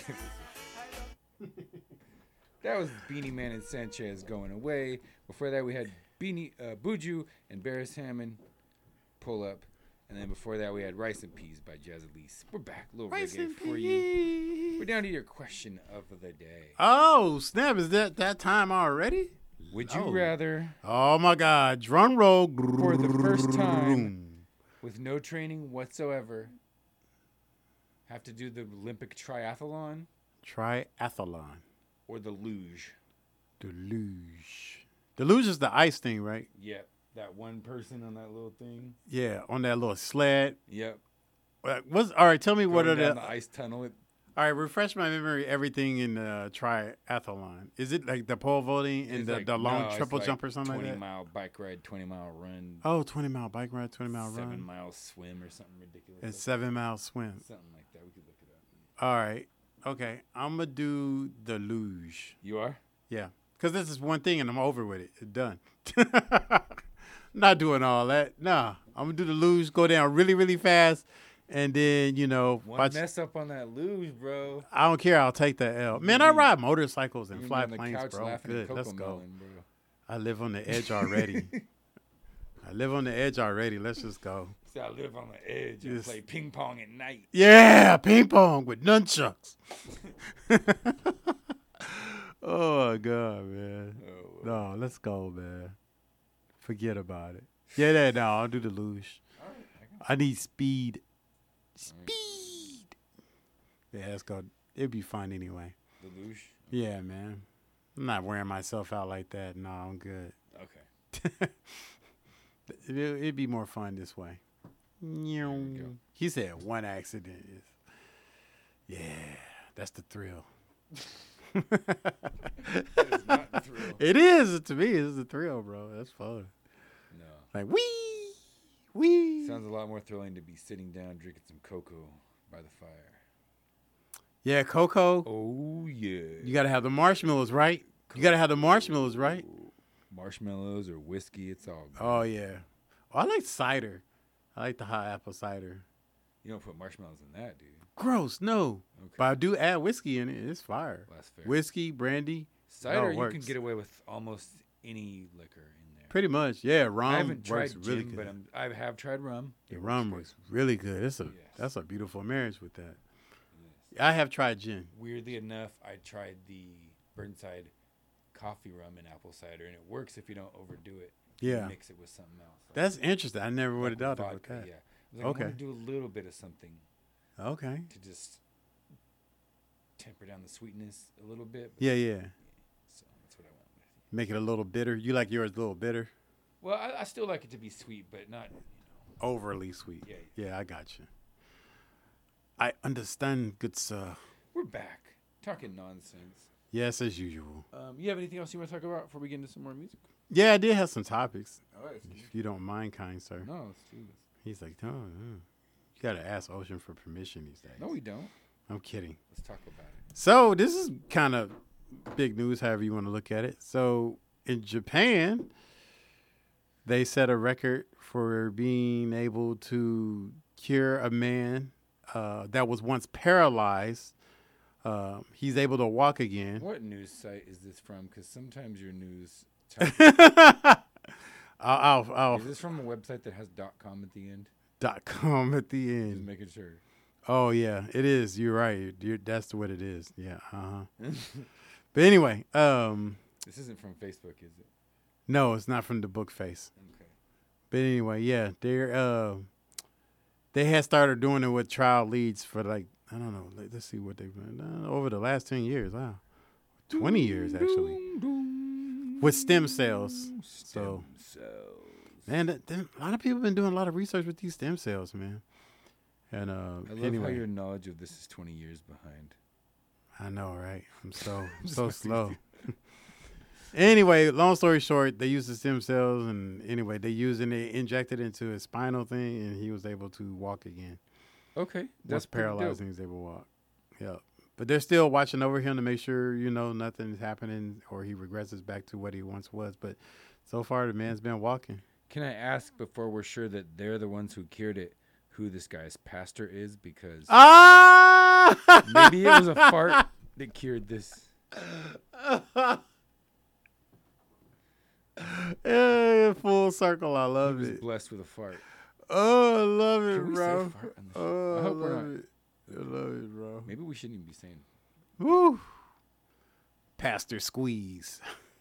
S2: That was Beanie Man and Sanchez Going Away. Before that, we had Beanie uh, Buju and Barris Hammond, Pull Up. And then before that, we had Rice and Peas by Jazz Elise. We're back. A little
S1: Rice
S2: reggae
S1: and
S2: for you. We're down to your question of the day.
S1: Oh, snap. Is that that time already?
S2: Would you
S1: Oh.
S2: rather,
S1: Oh, my God. Drum roll.
S2: for the first time, with no training whatsoever, have to do the Olympic triathlon
S1: Triathlon.
S2: or the luge?
S1: The luge. The luge is the ice thing, right?
S2: Yep. That one person on that little thing.
S1: Yeah, on that little sled.
S2: Yep.
S1: Uh, What's, all right, tell me what are
S2: Going
S1: the...
S2: down the ice tunnel. It,
S1: All right, refresh my memory. Everything in the triathlon. Is it like the pole vaulting and
S2: it's
S1: the,
S2: like-
S1: the long
S2: no, it's
S1: triple
S2: like
S1: jump or something like
S2: twenty
S1: that?
S2: mile bike ride, twenty mile run.
S1: Oh, twenty mile bike ride, twenty mile
S2: seven
S1: run.
S2: mile swim or something ridiculous.
S1: And
S2: like
S1: seven mile swim.
S2: that. Something like that. We could look it up.
S1: All right. Okay. I'm going to do the luge.
S2: You are?
S1: Yeah. Because this is one thing and I'm over with it. It's done. Not doing all that. Nah. I'm going to do the luge, go down really, really fast. And then, you know,
S2: One
S1: watch.
S2: mess up on that luge, bro.
S1: I don't care. I'll take the L. Man, I ride motorcycles and
S2: You're
S1: fly
S2: on the
S1: planes,
S2: couch
S1: bro.
S2: laughing at
S1: Good. Let's
S2: Coco
S1: go.
S2: Melon, bro.
S1: I live on the edge already. I live on the edge already. Let's just go.
S2: See, I live on the edge and
S1: Yes.
S2: play ping pong at night.
S1: Yeah, ping pong with nunchucks. Oh, my God, man.
S2: Oh,
S1: No, let's go, man. Forget about it. Yeah, yeah, no, I'll do the luge.
S2: All right, I can-
S1: I need speed. Speed. Yeah, let's go. It'd be fun anyway.
S2: The luge?
S1: Yeah, man. I'm not wearing myself out like that. No, I'm good.
S2: Okay.
S1: It, it'd be more fun this way.
S2: go.
S1: He said one accident is. Yeah, that's the thrill.
S2: That is not the thrill.
S1: It is to me. It's the thrill, bro. That's fun.
S2: No.
S1: Like wee, wee.
S2: Sounds a lot more thrilling to be sitting down drinking some cocoa by the fire.
S1: Yeah, cocoa.
S2: Oh, yeah.
S1: You gotta have the marshmallows, right? You gotta have the marshmallows, right?
S2: Marshmallows or whiskey, it's all good.
S1: Oh yeah. Oh, I like cider. I like the hot apple cider.
S2: You don't put marshmallows in that, dude.
S1: Gross, no.
S2: Okay.
S1: But I do add whiskey in it. It's fire.
S2: That's fair.
S1: Whiskey, brandy.
S2: Cider,
S1: oh, it
S2: you
S1: works.
S2: can get away with almost any liquor in there.
S1: Pretty much, yeah. Rum
S2: I haven't tried
S1: works really
S2: gin,
S1: good.
S2: but I'm, I have tried rum.
S1: The
S2: It
S1: rum
S2: great.
S1: works really good. It's a
S2: Yes.
S1: that's a beautiful marriage with that.
S2: Yes.
S1: I have tried gin.
S2: Weirdly enough, I tried the Burnside coffee rum and apple cider, and it works if you don't overdo it. You
S1: Yeah.
S2: mix it with something else. Like
S1: That's interesting. I never would have
S2: like
S1: thought
S2: with
S1: about
S2: vodka,
S1: that.
S2: Yeah. I was like,
S1: Okay.
S2: I'm gonna do a little bit of something
S1: Okay.
S2: to just temper down the sweetness a little bit. but-
S1: Yeah, yeah.
S2: So that's what I went with.
S1: Make it a little bitter. You like yours a little bitter?
S2: Well, I, I still like it to be sweet, but not, you know.
S1: Overly sweet.
S2: Yeah.
S1: Yeah, I got you. I understand, good sir.
S2: We're back talking nonsense.
S1: Yes, as usual.
S2: Um, you have anything else you want to talk about before we get into some more music?
S1: Yeah, I did have some topics.
S2: All right.
S1: If you don't mind, kind sir.
S2: No, let's do this.
S1: He's like, no, no. You got to ask Ocean for permission these days.
S2: No, we don't.
S1: I'm kidding.
S2: Let's talk about it.
S1: So this is kind of big news, however you want to look at it. So in Japan, they set a record for being able to cure a man uh, that was once paralyzed. Uh, he's able to walk again.
S2: What news site is this from? Because sometimes your news.
S1: I'll, I'll, I'll
S2: Is this from a website that has .com at the end?
S1: dot com at the
S2: Just
S1: end.
S2: making sure.
S1: Oh yeah, it is. You're right. You're, that's what it is. Yeah. Uh huh. But anyway, um,
S2: This isn't from Facebook, is it?
S1: no, it's not from the book face.
S2: Okay.
S1: But anyway, yeah, they're uh, they had started doing it with trial leads for like I don't know. Let, let's see what they've been uh, over the last ten years. Wow, twenty years actually with stem cells. So
S2: Stem cells.
S1: man, that, that- a lot of people have been doing a lot of research with these stem cells, man. And uh,
S2: I love
S1: anyway,
S2: how your knowledge of this is twenty years behind.
S1: I know, right? I'm so I'm so slow. Anyway, long story short, they used the stem cells, and anyway, they used and they injected into his spinal thing, and he was able to walk again.
S2: Okay,
S1: Once
S2: that's pretty dope.
S1: paralyzed, and he was able to walk. Yeah, but they're still watching over him to make sure, you know, nothing's happening or he regresses back to what he once was. But so far, the man's been walking.
S2: Can I ask before we're sure that they're the ones who cured it, who this guy's pastor is? Because
S1: ah!
S2: maybe it was a fart that cured this.
S1: Yeah, full circle. I love
S2: he was
S1: it.
S2: Blessed with a fart.
S1: Oh, I love it,
S2: Can we
S1: bro.
S2: say fart on the show?
S1: Oh,
S2: I
S1: I,
S2: hope we're
S1: love
S2: not.
S1: it. I love it, bro.
S2: Maybe we shouldn't even be saying.
S1: Woo. Pastor Squeeze.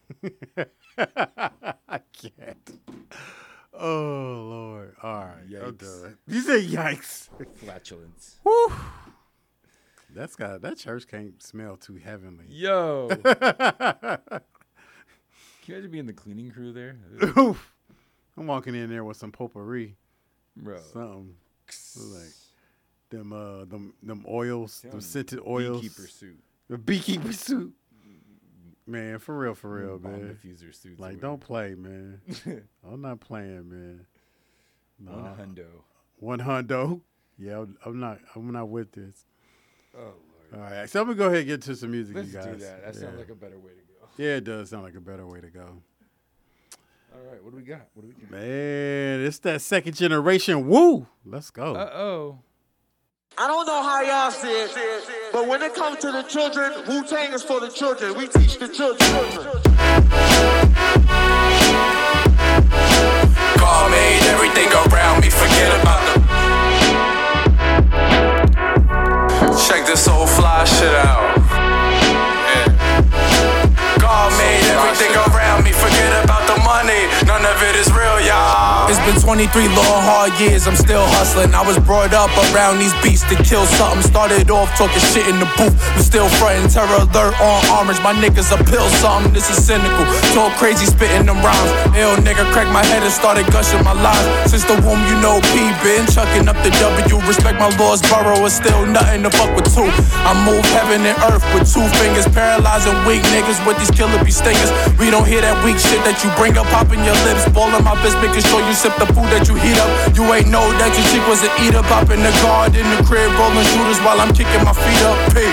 S1: I can't. Oh, Lord. All right. I'm
S2: Yikes.
S1: done. You said yikes.
S2: Flatulence.
S1: Woo. That's got that church can't smell too heavenly.
S2: Yo. Can you imagine being the cleaning crew there?
S1: I'm walking in there with some potpourri.
S2: Bro.
S1: Something. Like them uh them them oils, them
S2: Them
S1: scented oils.
S2: beekeeper suit.
S1: The beekeeper suit. Man, for real, for real,
S2: Bomb
S1: man.
S2: diffuser suits.
S1: Like,
S2: or
S1: don't play, man. I'm not playing, man.
S2: One hundo.
S1: One hundo. Yeah, I'm- I'm not. I'm not with this.
S2: Oh Lord.
S1: All right, so I'm gonna go ahead and get to some music,
S2: Let's
S1: you guys.
S2: do that. That
S1: yeah.
S2: sounds like a better way to go.
S1: Yeah, it does sound like a better way to go.
S2: All right, what do we got? What do we got?
S1: Man, it's that second generation. Woo! Let's go.
S2: Uh oh.
S12: I don't know how y'all see it, but when it comes to the children, Wu-Tang is for the children. We teach the children.
S13: God made everything around me, forget about the. Check this old fly shit out. Yeah. God made everything around me, forget about the money. None of it is real, y'all. It's been twenty-three long, hard years, I'm still hustling. I was brought up around these beasts to kill something. Started off talking shit in the booth, but still frontin'. Terror alert on orange, my niggas a pill something. This is cynical, talk crazy, spitting them rhymes. Ill nigga cracked my head and started gushing my lines. Since the womb, you know P been chucking up the W. Respect my laws, borough is still nothing to fuck with two. I move heaven and earth with two fingers, paralyzing weak niggas with these killer bee stingers. We don't hear that weak shit that you bring up, popping your lips, ballin' my fist, making sure you sip the food that you heat up. You ain't know that your chick was an eater, popping the guard in the crib, rolling shooters while I'm kicking my feet up. P.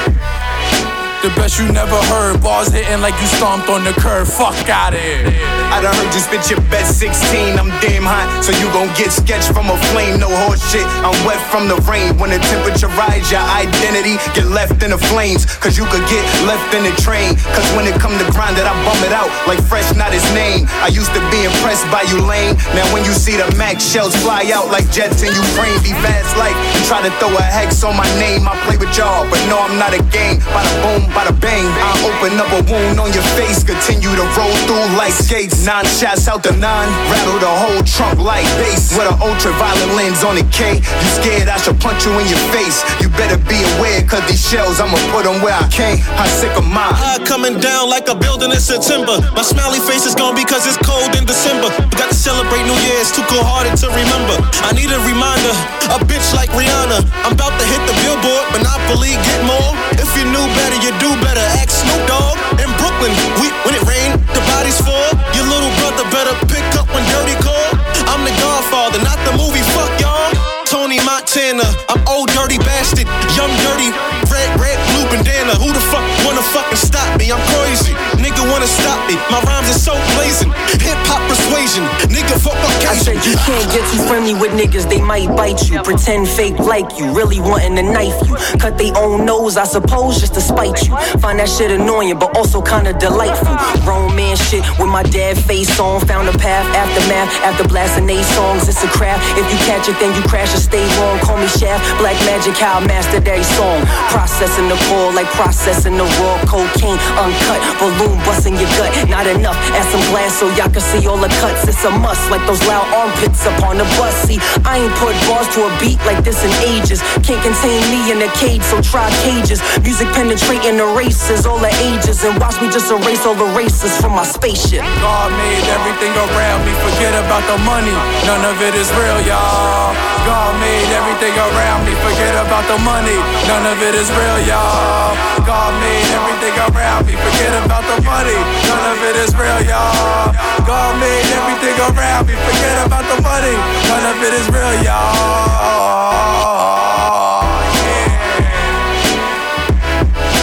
S13: The best you never heard, bars hitting like you stomped on the curb. Fuck outta here.
S14: I done heard you spit your best sixteen, I'm damn hot, so you gon' get sketched from a flame. No horse shit, I'm wet from the rain. When the temperature rise, your identity get left in the flames. Cause you could get left in the train. Cause when it come to grind it, I bum it out like Fresh, not his name. I used to be impressed by you lame. Now when you see the Mac shells fly out like jets in Ukraine, be fast like you try to throw a hex on my name. I play with y'all, but no, I'm not a game. Bada boom, bada bang, I open up a wound on your face. Continue to roll through like skates. Nine shots out the nine, rattle the whole trunk like bass. With an ultraviolet lens on the K. You scared I should punch you in your face? You better be aware, cause these shells I'ma put them where I can't. I sick of mine.
S15: High coming down like a building in September. My smiley face is gone because it's cold in December. We got to celebrate New Year's, too cold-hearted to remember. I need a reminder, a bitch like Rihanna. I'm about to hit the billboard, Monopoly, get more. If you knew better, you do better. Ask Snoop Dogg. In Brooklyn, we, when it rained, the bodies fall. Your little brother better pick up when dirty call. I'm the Godfather, not the movie, fuck y'all. Tony Montana, I'm old dirty bastard. Young dirty, red, red, blue bandana. Who the fuck wanna fucking stop me? I'm crazy. Nigga wanna stop me. My rhymes are so blazing. Hip hop persuasion. Nigga fuck up.
S16: I said you can't get too friendly with niggas, they might bite you. Pretend fake like you, really wanting to knife you. Cut they own nose, I suppose, just to spite you. Find that shit annoying, but also kinda delightful. Grown man shit with my dad face on. Found a path, aftermath, after blasting eight songs. It's a craft. If you catch it, then you crash and stay long. Call me Shaft, black magic, how I mastered every song. Processing the core like processing the raw cocaine. Uncut, balloon busting your gut. Not enough, add some glass so y'all can see all the cuts. It's a must, like those loud armpits up on the bus. See, I ain't put bars to a beat like this in ages. Can't contain me in a cage, so try cages. Music penetrating the races, all the ages. And watch me just erase all the races from my spaceship.
S13: God made everything around me, forget about the money. None of it is real, y'all. God made everything around me, forget about the money. None of it is real, y'all. God made everything around me, forget about the money. None of it is real, y'all. God made everything around me, forget about the money. None of it is real, y'all. Yeah.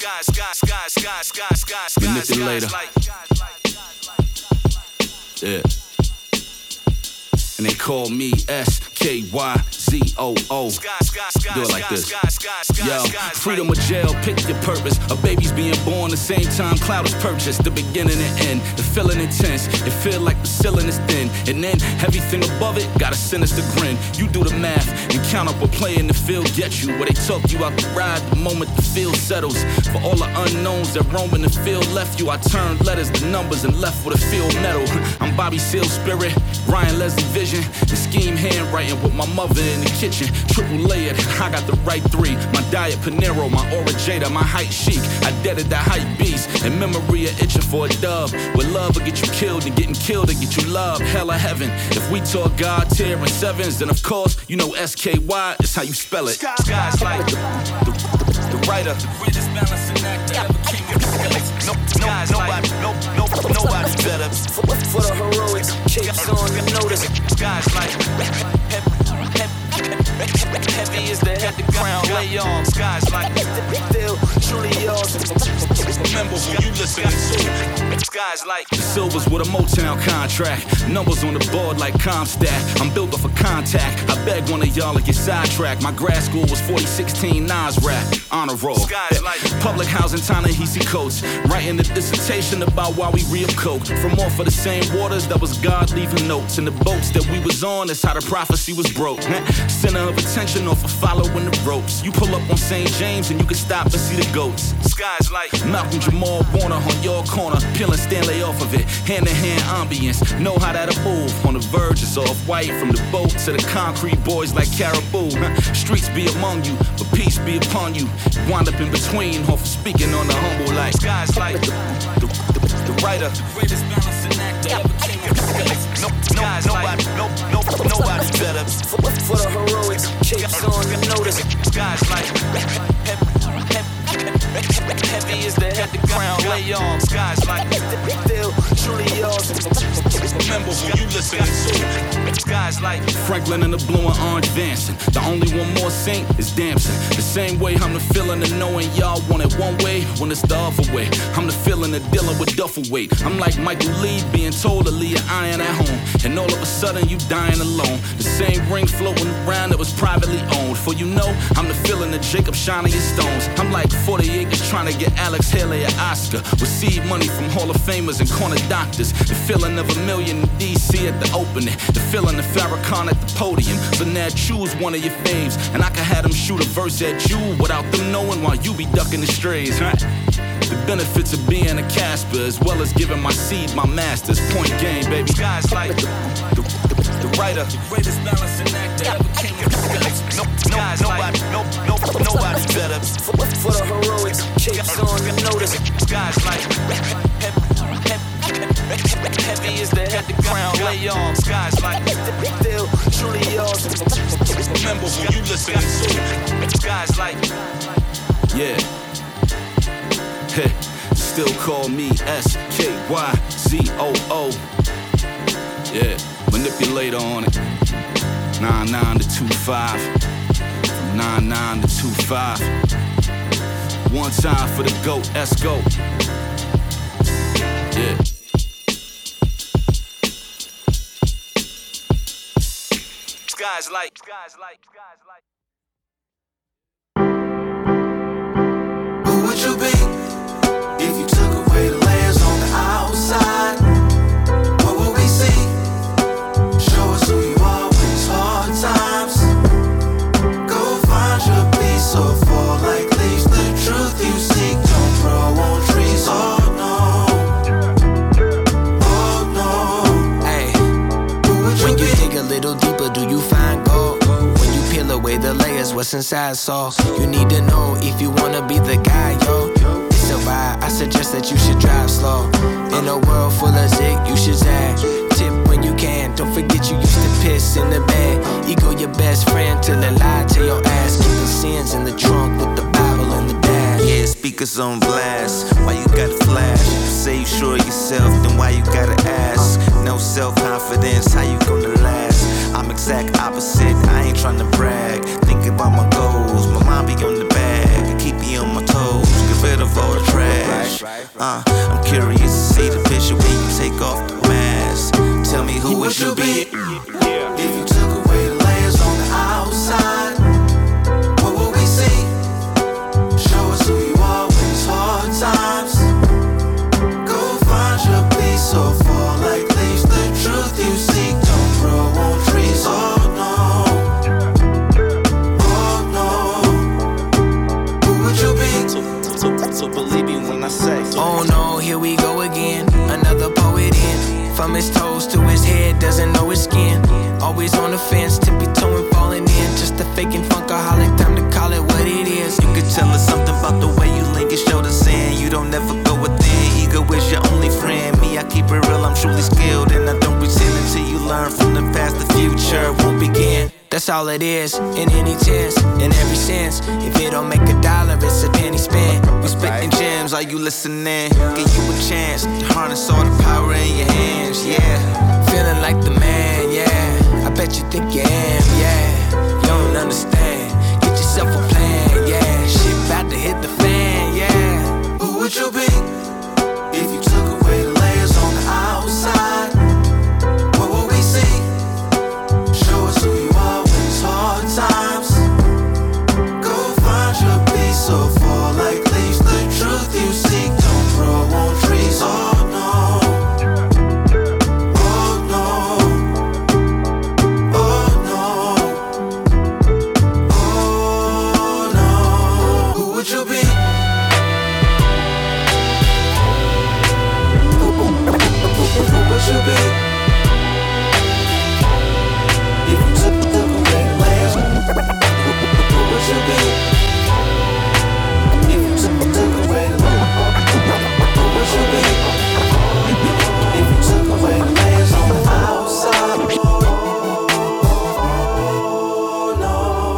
S13: Manipulator. Yeah. And they call me S K Y Z O O. Do it like this. Yo, freedom or jail, pick your purpose. A baby's being born the same time cloud is purchased. The beginning and end, the feeling intense. It feel like the ceiling is thin. And then everything above it got a sinister grin. You do the math and count up what play in the field get you. Where they talk you out the ride the moment the field settles. For all the unknowns that roam in the field left you, I turned letters to numbers and left with a field medal. I'm Bobby Seale's spirit, Ryan Leslie vision, and scheme handwriting with my mother in the kitchen. Triple layered, I got the right three. My diet Panero, my aura Jada, my height chic. I deaded the hype beast, and memory are itching for a dub. With love will get you killed, and getting killed will get you love. Hell or heaven. If we talk God, tier, and sevens, then of course, you know S K Y is how you spell it. Sky's like the, the, the, the writer, the greatest balancing act that ever came with the no, no, nobody, no, no, nobody better. For, for the heroics, capes on the notice. Sky's like heavy, heavy, heavy is the head, the ground lay on. Sky's like still truly yours. Remember when you listen to Sky's like the Silvers with a Motown contract. Numbers on the board like Comstat. I'm built off a contact. I beg one of y'all to get sidetracked. My grad school was forty sixteen Nas rap. Honor roll. Sky's like public housing, Ta-Nehisi Coast. Writing a dissertation about why we real coke. From off of the same waters that was God leaving notes. In the boats that we was on, that's how the prophecy was broke. Center of attention off of following the ropes. You pull up on Saint James and you can stop and see the goats. Sky's like Malcolm Jamal Warner on your corner, peeling Stanley off of it. Hand to hand ambience, know how that'll move. On the verge, it's off white from the boat to the concrete boys like Caribou. Streets be among you, but peace be upon you. Wind up in between, off of speaking on the humble life. Sky's like the, the, the, the writer, the greatest balancing act that ever came with the no, no, nobody, no, no, nobody better. For, for the heroics, capes on the notice. Sky's like heavy, heavy, heavy is the head, the ground lay on. Sky's like still truly yours. Remember when you listen to Sky's like Franklin in the blue and orange dancing. The only one more saint is dancing. The same way I'm the feeling of knowing y'all want it one way when it's the other way. I'm the feeling of dealing with duffel weight. I'm like Michael Lee being told to leave your iron at home, and all of a sudden you dying alone. The same ring floating around that was privately owned. For you know, I'm the feeling of Jacob shining his stones. I'm like forty acres trying to get Alex Haley an Oscar. Receive money from Hall of Famers and corner doctors. The feeling of a million in D C at the opening. The feeling of Farrakhan at the podium. So now choose one of your faves, and I can have them shoot a verse at you without them knowing while you be ducking the strays, right? The benefits of being a Casper, as well as giving my seed my masters. Point game, baby. Guys like the, the, the, the writer, the greatest balancing act that ever came with the no, no, guys nobody, like, no, no, nobody better. For, for the heroics, capes on the notice. Guys like heavy, heavy, heavy is the head, the ground lay on. Guys like still truly yours. Remember when you listen to guys like yeah. Hey, still call me S K Y Z O O. Yeah, manipulator on it. nine nine to two five. From nine nine to two five. One time for the GOAT, S-Go. Yeah. Skies like, skies like, skies like.
S6: Who would you be if you took away the layers on the outside? What would we see? Show us who you are when it's hard times. Go find your peace or fall like leaves. The truth you seek don't grow on trees. Oh no, oh no. Hey, who would you when be? You dig a little deeper, do you find gold? When you peel away the layers, what's inside? So you need to know if you wanna be the guy, yo. It's a ride, I suggest that you should drive slow. In a world full of zig, you should zag. Tip when you can, don't forget you used to piss in the bed. Ego your best friend till it lied to your ass. Keep the sins in the trunk with the Bible in the dash.
S17: Yeah, speakers on blast, why you gotta flash? You say you sure of yourself, then why you gotta ask? No self-confidence, how you gonna last? I'm exact opposite, I ain't tryna brag. Thinking about my goals, my mind be on the bag, keep me on my toes. Get rid of all Uh, I'm curious to see the picture when you take off the mask. Tell me who would you be if you took away the layers on the outside? What would we see? Show us who you are when it's hard times. Go find your peace or fall like leaves. The truth you seek don't grow on trees. Oh no, oh no. Who would you be? So, so, so believe me when I say.
S18: Oh no, here we go again. Another poet in. From his toes to his head, doesn't know his skin. Always on the fence, tippy toeing, falling in. Just a faking funkaholic, time to call it what it is.
S17: You could tell us something about the way you link your shoulders in. You don't never go within. Ego is your only friend. Me, I keep it real, I'm truly skilled. And I don't pretend until you learn from the past. The future won't begin.
S18: That's all it is, in any tense, in every sense. If it don't make a dollar, it's a penny spent.
S17: We spitting gems, are you listening? Give you a chance to harness all the power in your hands, yeah.
S18: Feeling like the man, yeah. I bet you think you am, yeah. You don't understand, get yourself a plan, yeah. Shit about to hit the fan, yeah.
S17: Who would you be if you took away the layers on the outside? What would we see? Show us who you are when it's hard times. Go find your peace or fall like leaves. The truth you seek don't grow on trees. Oh no, oh no, oh no, oh no. Who would you be? Who, who, who, who would you be? If you took the away the layers, who would you be? If you took the away the layers, who would you be? If you took away the layers on the outside, oh no.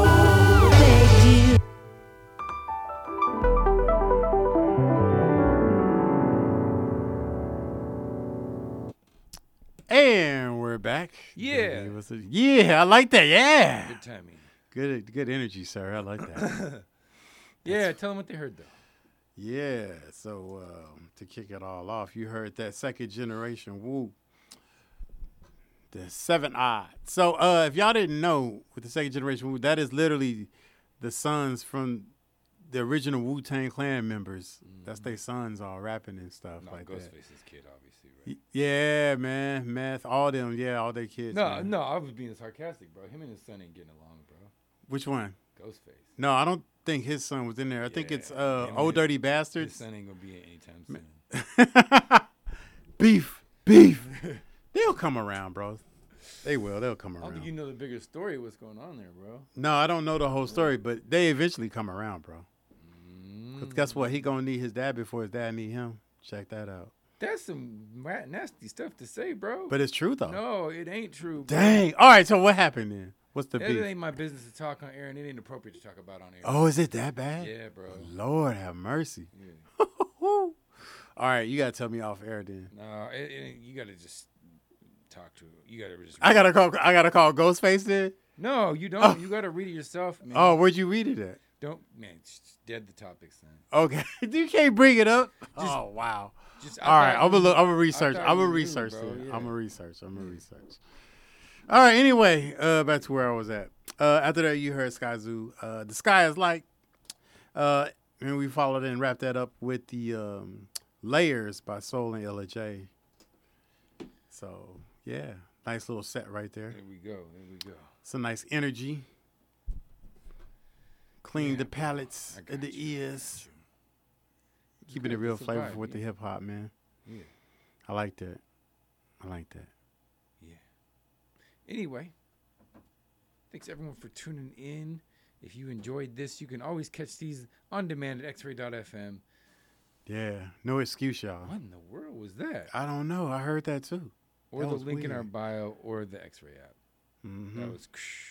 S1: And we're back.
S2: Yeah.
S1: It was a- yeah, I like that. Yeah.
S2: Good timing.
S1: Good, good energy, sir. I like that.
S2: Yeah, tell them what they heard though.
S1: Yeah. So um, to kick it all off, you heard that second generation Wu, the seven odd. So uh, if y'all didn't know, with the second generation Wu, that is literally the sons from the original Wu Tang Clan members. Mm-hmm. That's their sons all rapping and stuff
S2: Not
S1: like
S2: Ghostface's
S1: that.
S2: kid, obviously, right?
S1: Yeah, man, meth, all them. Yeah, all their kids.
S2: No,
S1: man.
S2: no, I was being sarcastic, bro. Him and his son ain't getting along, bro.
S1: Which one?
S2: Ghostface.
S1: No, I don't think his son was in there. I
S2: Yeah,
S1: think it's uh,
S2: him
S1: Old
S2: and-
S1: Dirty Bastards.
S2: His son ain't gonna be in anytime soon.
S1: Beef, beef. They'll come around, bro. They will. They'll come
S2: I don't
S1: around.
S2: think you know the bigger story of what's going on there, bro.
S1: No, I don't know the whole story, but they eventually come around, bro. Because guess what? He gonna need his dad before his dad need him. Check that out.
S2: That's some ra- nasty stuff to say, bro.
S1: But it's true, though.
S2: No, it ain't true. Bro.
S1: Dang. All right, so what happened then? What's the
S2: That
S1: beef?
S2: ain't my business to talk on air, and it ain't appropriate to talk about on air.
S1: Oh, is it that bad?
S2: Yeah, bro.
S1: Lord have mercy.
S2: Yeah.
S1: All right, you gotta tell me off air then.
S2: No, it, it, you gotta just talk to. You gotta just.
S1: I gotta call. I gotta call Ghostface then.
S2: No, you don't.
S1: Oh.
S2: You gotta read it yourself, man.
S1: Oh, where'd you read it at?
S2: Don't, man. Just dead the topics, then.
S1: Okay, you can't bring it up.
S2: Just-
S1: oh wow.
S2: just- I
S1: All right,
S2: thought
S1: I'm gonna
S2: you-
S1: look. I'm gonna
S2: I
S1: research.
S2: thought
S1: I'm gonna
S2: you knew,
S1: research.
S2: bro,
S1: it.
S2: yeah.
S1: I'm gonna research. I'm gonna research. All right. Anyway, uh, back to where I was at. Uh, after that, you heard Sky Zoo. Uh, the sky is light. Uh, and we followed and wrapped that up with the um, Layers by Soul and Ella J. So yeah, nice little set right there.
S2: There we go. There we go.
S1: Some nice energy. Clean
S2: Yeah,
S1: the
S2: bro.
S1: palates
S2: I
S1: and
S2: got
S1: the
S2: you.
S1: ears.
S2: It's
S1: Keeping it
S2: good.
S1: real
S2: It's a
S1: flavorful
S2: vibe,
S1: with the
S2: yeah.
S1: hip hop, man.
S2: Yeah.
S1: I like that. I like that.
S2: Yeah. Anyway, thanks everyone for tuning in. If you enjoyed this, you can always catch these on demand at x ray dot f m.
S1: Yeah, no excuse, y'all.
S2: What in the world was that?
S1: I don't know. I heard that too.
S2: Or
S1: That
S2: the
S1: was
S2: link in our
S1: weird.
S2: bio or the X-Ray app.
S1: Mhm.
S2: That was.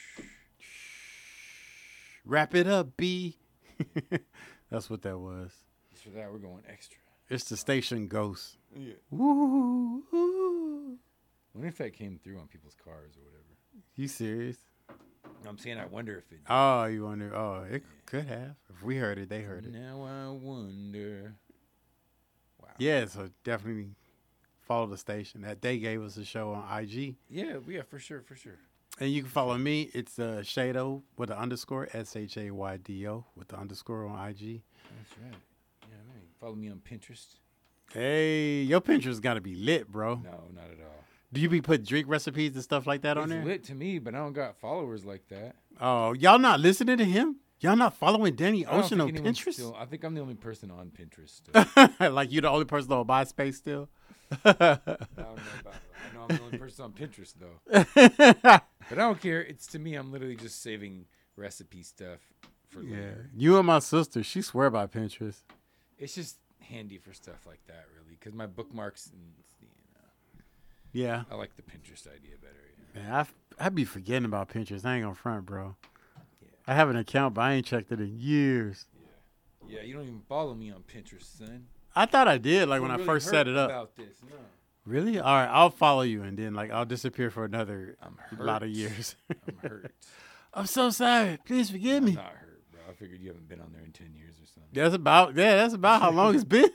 S1: Wrap it up, B. That's what that was.
S2: For that, we're going extra.
S1: It's the station ghost.
S2: Yeah.
S1: Woo, woo.
S2: Wonder if that came through on people's cars or whatever.
S1: You serious?
S2: I'm saying I wonder if it.
S1: Oh, you wonder? Oh, it could have. If we heard it, they heard it.
S2: Now I wonder. Wow.
S1: Yeah, so definitely follow the station. That they gave us a show on I G.
S2: Yeah, yeah, for sure, for sure.
S1: And you can follow me. It's uh, Shado with the underscore, S H A Y D O with the underscore on I G.
S2: That's right. Yeah, man. Follow me on Pinterest.
S1: Hey, your Pinterest got to be lit, bro.
S2: No, not at all.
S1: Do you be put drink recipes and stuff like that
S2: It's
S1: on there?
S2: lit to me, but I don't got followers like that.
S1: Oh, y'all not listening to him? Y'all not following Danny
S2: I don't
S1: Ocean on
S2: think anyone's
S1: Pinterest?
S2: Still, I think I'm the only person on Pinterest. Still.
S1: Like you the only person that will buy space still?
S2: I don't know about I know I'm the only person on Pinterest though. But I don't care. It's to me, I'm literally just saving recipe stuff for
S1: Yeah.
S2: later.
S1: You and my sister, she swear by Pinterest.
S2: It's just handy for stuff like that, really, because my bookmarks and you know.
S1: Yeah.
S2: I like the Pinterest idea better. Yeah.
S1: Man, I I be forgetting about Pinterest. I ain't gonna front, bro. I have an account, but I ain't checked it in years.
S2: Yeah, you don't even follow me on Pinterest, son.
S1: I thought I did, like
S2: I'm
S1: when I
S2: really
S1: first
S2: hurt
S1: set it up.
S2: About this, no.
S1: Really? All right, I'll follow you, and then like I'll disappear for another
S2: I'm
S1: lot of
S2: hurt.
S1: years.
S2: I'm hurt.
S1: I'm so sorry. Please forgive me.
S2: I'm not hurt, bro. I figured you haven't been on there in ten years or something.
S1: That's about yeah. That's about how long it's been.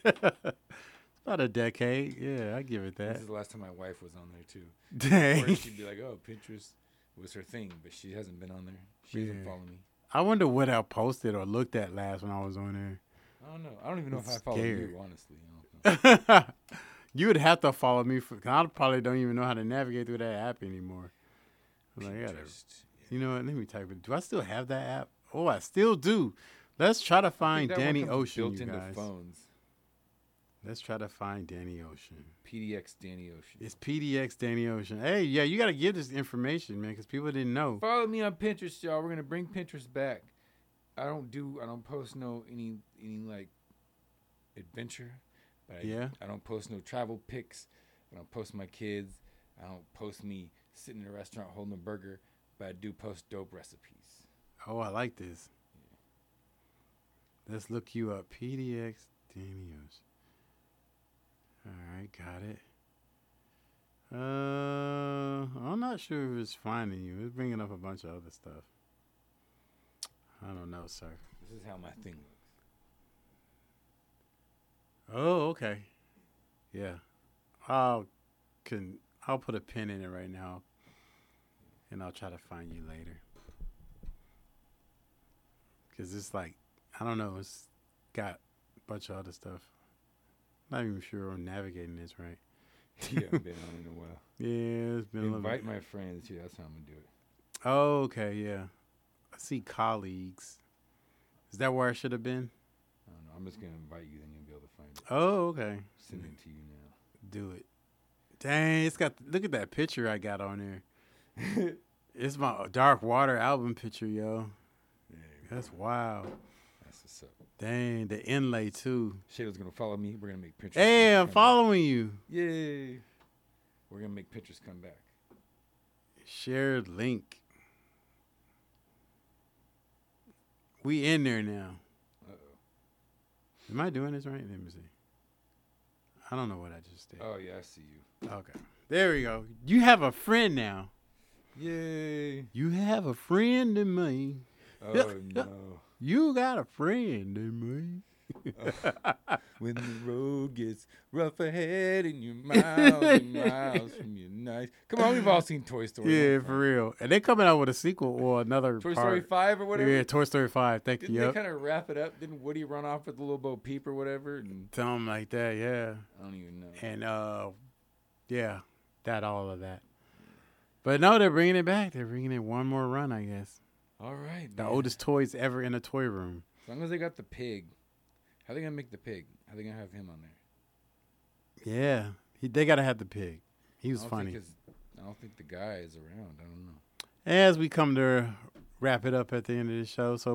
S1: About a decade. Yeah, I give it that.
S2: This is the last time my wife was on there too.
S1: Dang.
S2: Before she'd be like, "Oh, Pinterest was her thing," but she hasn't been on there. She doesn't
S1: Yeah.
S2: follow me.
S1: I wonder what I posted or looked at last when I was on there.
S2: I don't know. I don't even know
S1: I'm
S2: if I follow
S1: scared.
S2: you, honestly. I don't know.
S1: You would have to follow me for. Cause I probably don't even know how to navigate through that app anymore. I'm like, I gotta, you know what? Let me type it. Do I still have that app? Oh, I still do. Let's try to
S2: I
S1: find
S2: think that one
S1: Danny
S2: comes
S1: Ocean,
S2: built
S1: you
S2: into
S1: guys.
S2: phones.
S1: Let's try to find Danny Ocean.
S2: P D X Danny Ocean.
S1: It's P D X Danny Ocean. Hey, yeah, you got to give this information, man, because people didn't know.
S2: Follow me on Pinterest, y'all. We're gonna bring Pinterest back. I don't do. I don't post no any any like adventure. But I,
S1: Yeah.
S2: I don't post no travel pics. I don't post my kids. I don't post me sitting in a restaurant holding a burger. But I do post dope recipes.
S1: Oh, I like this. Let's look you up. P D X Danny Ocean. All right, got it. Uh, I'm not sure if it's finding you. It's bringing up a bunch of other stuff. I don't know, sir.
S2: This is how my thing looks.
S1: Oh, okay. Yeah. I'll can I'll put a pin in it right now, and I'll try to find you later. Cause it's like I don't know. It's got a bunch of other stuff. Not even sure I'm navigating this right.
S2: You haven't been on in a while.
S1: Yeah, it's been a little
S2: Invite
S1: bit.
S2: my friends too. That's how I'm gonna do it.
S1: Oh, okay, yeah. I see colleagues. Is that where I should have been?
S2: I don't know. I'm just gonna invite you, then you'll be able to find it.
S1: Oh, okay.
S2: Send it to you now.
S1: Do it. Dang, it's got. Look at that picture I got on there. It's my Dark Water album picture, yo. That's wild.
S2: That's what's up.
S1: Dang, the inlay too.
S2: Shadow's gonna follow me. We're gonna make Pinterest.
S1: Hey, I'm
S2: come
S1: following you.
S2: back. Yay! We're gonna make Pinterest come back.
S1: Shared link. We in there now.
S2: Uh oh.
S1: Am I doing this right? Let me see. I don't know what I just did.
S2: Oh yeah, I see you.
S1: Okay. There we go. You have a friend now.
S2: Yay!
S1: You have a friend in me.
S2: Oh no.
S1: You got a friend in me.
S2: When the road gets rough ahead and you're miles and miles from your nice. Come on, we've all seen Toy Story.
S1: Yeah, for real. And they're coming out with a sequel or another
S2: Toy
S1: part.
S2: Story five or whatever?
S1: Yeah, Toy Story five. Thank
S2: Didn't
S1: you.
S2: they
S1: Yep.
S2: kind of wrap it up? Didn't Woody run off with the little Bo Peep or whatever? And
S1: Something like that, yeah.
S2: I don't even know.
S1: And, uh, yeah, that, all of that. But no, they're bringing it back. They're bringing it one more run, I guess.
S2: All right,
S1: The
S2: man.
S1: oldest toys ever in a toy room.
S2: As long as they got the pig. How they gonna make the pig? How they gonna have him on there?
S1: Yeah. He, they got to have the pig. He was
S2: I don't
S1: funny.
S2: Think his, I don't think the guy is around. I don't know.
S1: As we come to wrap it up at the end of the show, so